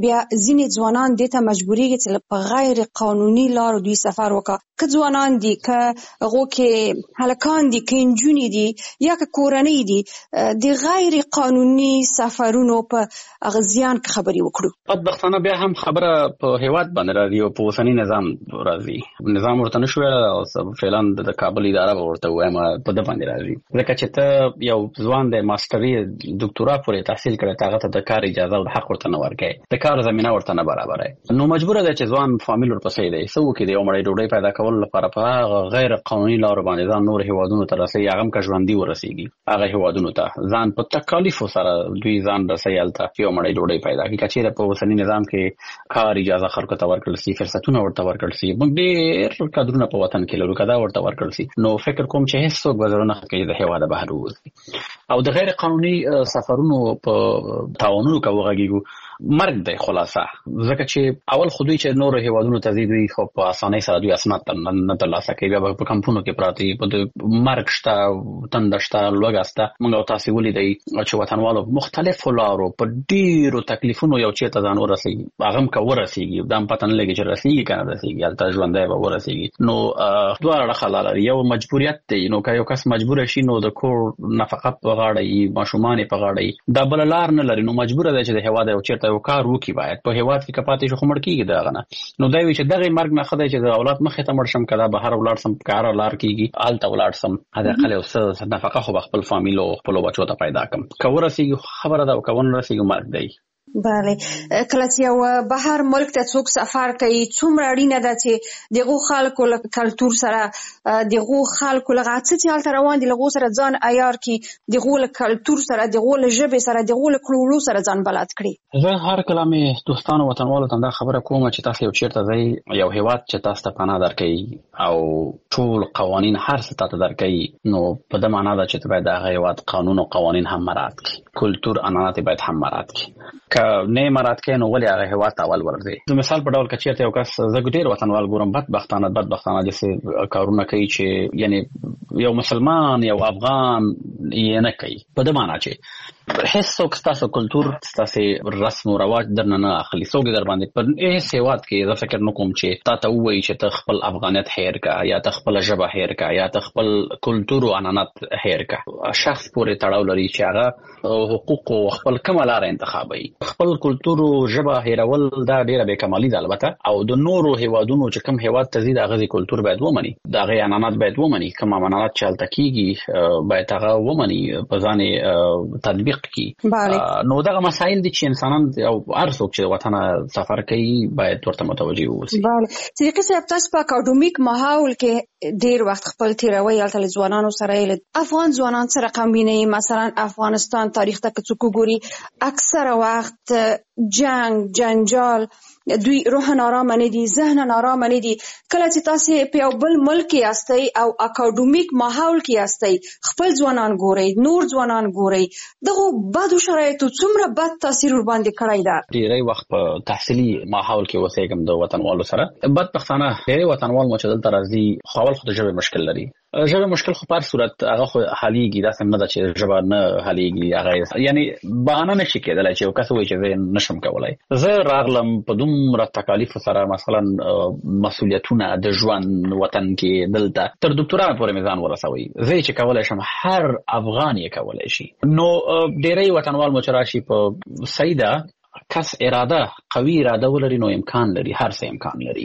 بیا ځینې ځوانان دې ته مجبورېږي چې په غیر قانوني لارو دوی سفر وکړي، که ځوانان دي که هغو کې هلکان دي که نجونې دي یا که کورنۍ دي، د غیر قانوني سفرونو په هغه زیان کې خبرې وکړو. بدبختانه بیا هم خبره په هیواد باندې راځي او په اوسني نظام راځي. نظام ورته نشو او فعلا د کابل اداره ورته وایم په د باندې راځي، ځکه چې ته یو ځوان د ماستري دکتورا پورې تحصیل کړی، هغه ته د کار اجازه او د حق ورته نه ورکوي، د کار زمینه ورته نه برابروي، نو مجبور دی چې ځوان فامیل ورپسې دی څه وکړي، د یو مړۍ ډوډۍ پیدا کولو لپاره په هغه غیر قانوني لارو باندې ځان نور هیوادونو ته رسوي، هغه هم که ژوندي ورسېږي هغه هیوادونو ته ځان په تکالیفو سره دوی ځان رسوي هلته یو مړۍ ډوډۍ پیدا کړي. که چېرې په اوسني نظام کې کار اجازه خلکو ته ورکړل شي، فرصتونه ورته ورکړل شي، موږ ډېر قدرونه په وطن کې لرو، که دا ورته ورکړل شي نو فکر کوم چې هېڅوک به زړه نه ښه کوي د هېواده بهر ووځي. او د غیر قانوني سفرونو په تاوانونو که وغږېږو مرګ دی خلاصه، ځکه چې اول خو دوی چې نورو هیوادونو ته ځي دوی خو په اسانۍ سره دوی اسناد نه ترلاسه کوي، بیا په کمپونو کې پراته وي، په مرګ شته، تنده شته، لوږه شته. موږ او تاسې ولیدئ چې وطنوالو مختلفو لارو په ډېرو تکلیفونو یو چېرته ځان ورسېږي، هغه هم که ورسېږي دا هم پته نه لګي چې رسېږي که نه رسېږي، هلته ژوندی به ورسېږي. نو دواړه اړخه لا لري، یو مجبوریت دی، نو که یو کس مجبوره شي نو د کور نفقه په غاړه وي، ماشومان یې په غاړه وي، دا بله لار نه لري، نو مجبوره دی چې د هېواد یو چېرته یو کار وکړي، باید په هېواد کې که پاتې شو خو مړ کېږي د هغه نه، نو دا وي چې دغې مرګ نه ښه دی چې د اولاد مخې ته مړ شم، که دا بهر ولاړ سم که هره لار کېږي هلته ولاړ سم، حداقل یو څه نفقه خو به خپل فامیل او خپلو بچو ته پیدا کړم، که ورسېږي خبره ده او که ونه رسېږي مرګ دی. بله، کله چې یو بهر ملک ته څوک سفر کوي څومره اړینه ده چې دغو خلکو له کلتور سره، دغو خلکو له هغه څه چې هلته روان دي له هغو سره ځان عیار کړي، دغو له کلتور سره، دغو له ژبې سره، دغو له کړو سره ځان بلد کړي. زه هر کله مې دوستانو وطنوالو ته دا خبره کوم چې تاسو یو چېرته ځئ، یو هېواد چې تاسو ته پناه درکوي او ټول قوانین هر څه تاته درکوي، نو په ده معنا ده چې ته باید د هغه هېواد قانون او قوانین هم مراعات کړي، کلتور عنعنات باید هم مراعات کړي. که نه مراعات کوي نو ولې هغه هېواد ته اول ورځي. د مثال په ډول که چېرته یو کس، زه ډېر وطنوال ګورم بدبختانه بدبختانه داسې کارونه کوي چې یعنې یو مسلمان یو افغان یې نه کوي، په ده معنا چې هېڅوک ستاسو کلتور ستاسې رسم و رواج درنه نه اخلي، څوک یې در باندې په هېڅ هېواد کې زه فکر نه کوم چې تا ته ووایي چې ته خپل افغانیت هېر کړه یا ته خپله ژبه هېر کړه یا ته خپل کلتور و عنعنات هېر کړه. شخص پورې تړاو لري چې هغه حقوق او خپل کومه لاره انتخابوي. خپل کلتور او ژبه هېرول دا ډېره بېکمالي ده البته، او د نورو هېوادونو چې کوم هېواد ته ځي د هغه کلتور باید ومني، د هغې عنعنات باید ومني، کوم عنعنات چې هلته کېږي باید هغه ومني، په ځان یې تطبیق کړي. نو دغه مسایل دي چې انسانان او هر څوک چې وطنه سفر کوي باید ورته متوجه واوسي. بله، صدیقي صاحب تاسو په اکاډمیک ماحول کې ډېر وخت خپل تېروئ، هلته له ځوانانو سره یې افغان ځوانان سره رقم وینئ، مثلا افغانستان تاریخ ته که څوک وګوري اکثره وخت جنگ، جنجال، دوی روحن آرام نه دي، ذهن آرام نه دي. کله چې تاسو په یو بل ملک یاستئ او اکاډمیک ماحول کې یاستئ، خپل ځوانان ګورئ، نور ځوانان ګورئ، دغو بدو شرایطو څومره بد تاثیر ورباندې کړی ده. ډېری وخت په تحصیلي ماحول کې اوسېږم د وطنوالو سره، بدبختانه ډېری وطنوال مو چې دلته راځي خو اول خو د ژبې مشکل لري. ژبه مشکل خو په هر صورت هغه خو حلیږي، داسې نه ده چې ژبه نه حلیږي، هغه یعنې بهانه نشي کېدلی چې یو کس ووایي چې زه نشم کولی. زه راغلم په دومره تکالیفو سره، مثلا مسؤلیتونه د ژوند وطن کې دلته تر دکتورا پورې مې ځان ورسوي، زه چې کولی شم هر افغان یې کولی شي. نو ډېری وطنوال مو چې راشي په صحیح ده، کس اراده قوي اراده ولري نو امکان لري، هر څه امکان لري.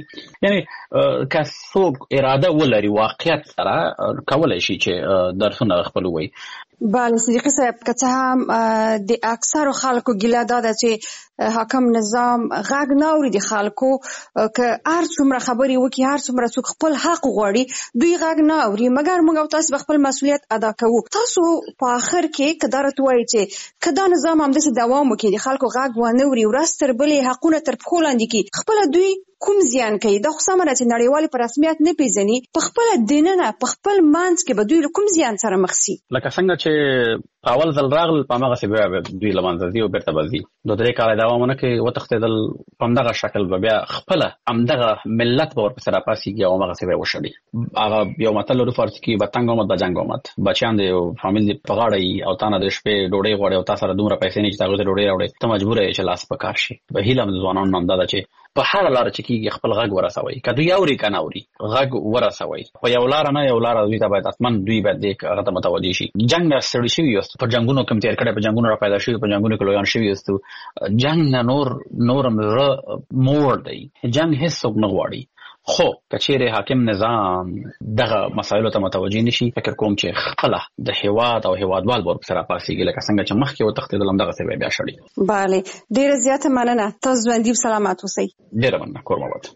یعنی که څوک اراده ولري واقعیت سره کولی شي چې درسونه خپل ووایي. بله صدیقي صاحب، که څه هم د اکثرو خلکو ګیله دا ده چې حاکم نظام غږ نه اوري د خلکو، که هر څومره خبرې وکړي، هر څومره څوک خپل حق غواړي دوی غږ نه اوري، مګر موږ او تاسو به خپل مسؤلیت ادا کوو. تاسو په آخر کې که دا راته وایي چې که دا نظام همداسې دوام وکړي، د خلکو غږ ونه اوري، ورځ تر بلې حقونه تر پښو لاندې کړي، خپله دوی کوم زیان کوي؟ دا خو سمه ده چې نړیوالې په رسمیت نه پیژني، په خپله دننه په خپل منځ کې به دوی له کوم زیان سره مخ شي؟ لکه څنګه چې اول ځل راغل په هغه څه بیا دوی لمانځي او بیرته بځي دوه درې کال دوامونه کې وتښتېدل په همدغه شکل به بیا خپل همدغه ملت به ورپسې راپاسېږي او هغه څه به وشړي. هغه یو متل لري فارسي کې به تنګ آمد به جنګ آمد، بچیان د فامیل دې په غاړه یي او تا نه د شپې ډوډۍ غواړي او تا سره دومره پیسې نه چې تا ته ډوډۍ راوړي، ته مجبور یې چې لاس په کار شي. به هیله د ځوانانو هم دا ده چې په هر لار چې کېږي خپل غږ ورسوي، که دوی اوري که نه اوري غږ ورسوي. په یو لاره نه یو لاره دوی ته باید حتما دوی باید دې هغه ته متوجه شي. جنګ نه ستړي شوي یاست، په جنګونو کې تېر کړی، په جنګونو را پیدا شوي، په جنګونو کې لویان شوي یاستو. جنګ نه نور نور هم زړه موړ دی، جنګ هېڅوک نه غواړي. خو که چیرې حاکم نظام دغه مسایلو ته متوجه نشي، فکر کوم چې خپله د هېواد او هېوادوال به ورپسې راپاڅېږي لکه څنګه چې مخکې وتښتېدل همدغسې به بیا شړي. بله، ډېره زیاته مننه. تاسو ژوندي او سلامت اوسئ. ډېره مننه. کور مو اباد.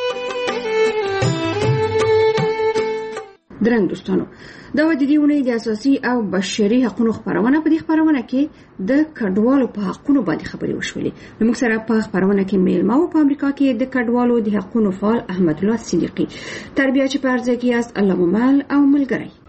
درنو دوستانو، دا و د دې اونۍ د اساسي او بشري حقوقو خبرونه. په دې خبرونه کې د کډوالو په حقوقو باندې خبرې وشولې. موږ سره په خبرونه کې میلمه او په امریکا کې د کډوالو د حقوقو فعال احمد الله صدیقي، تربیه چې پرځه کې است الله ممل او ملګری.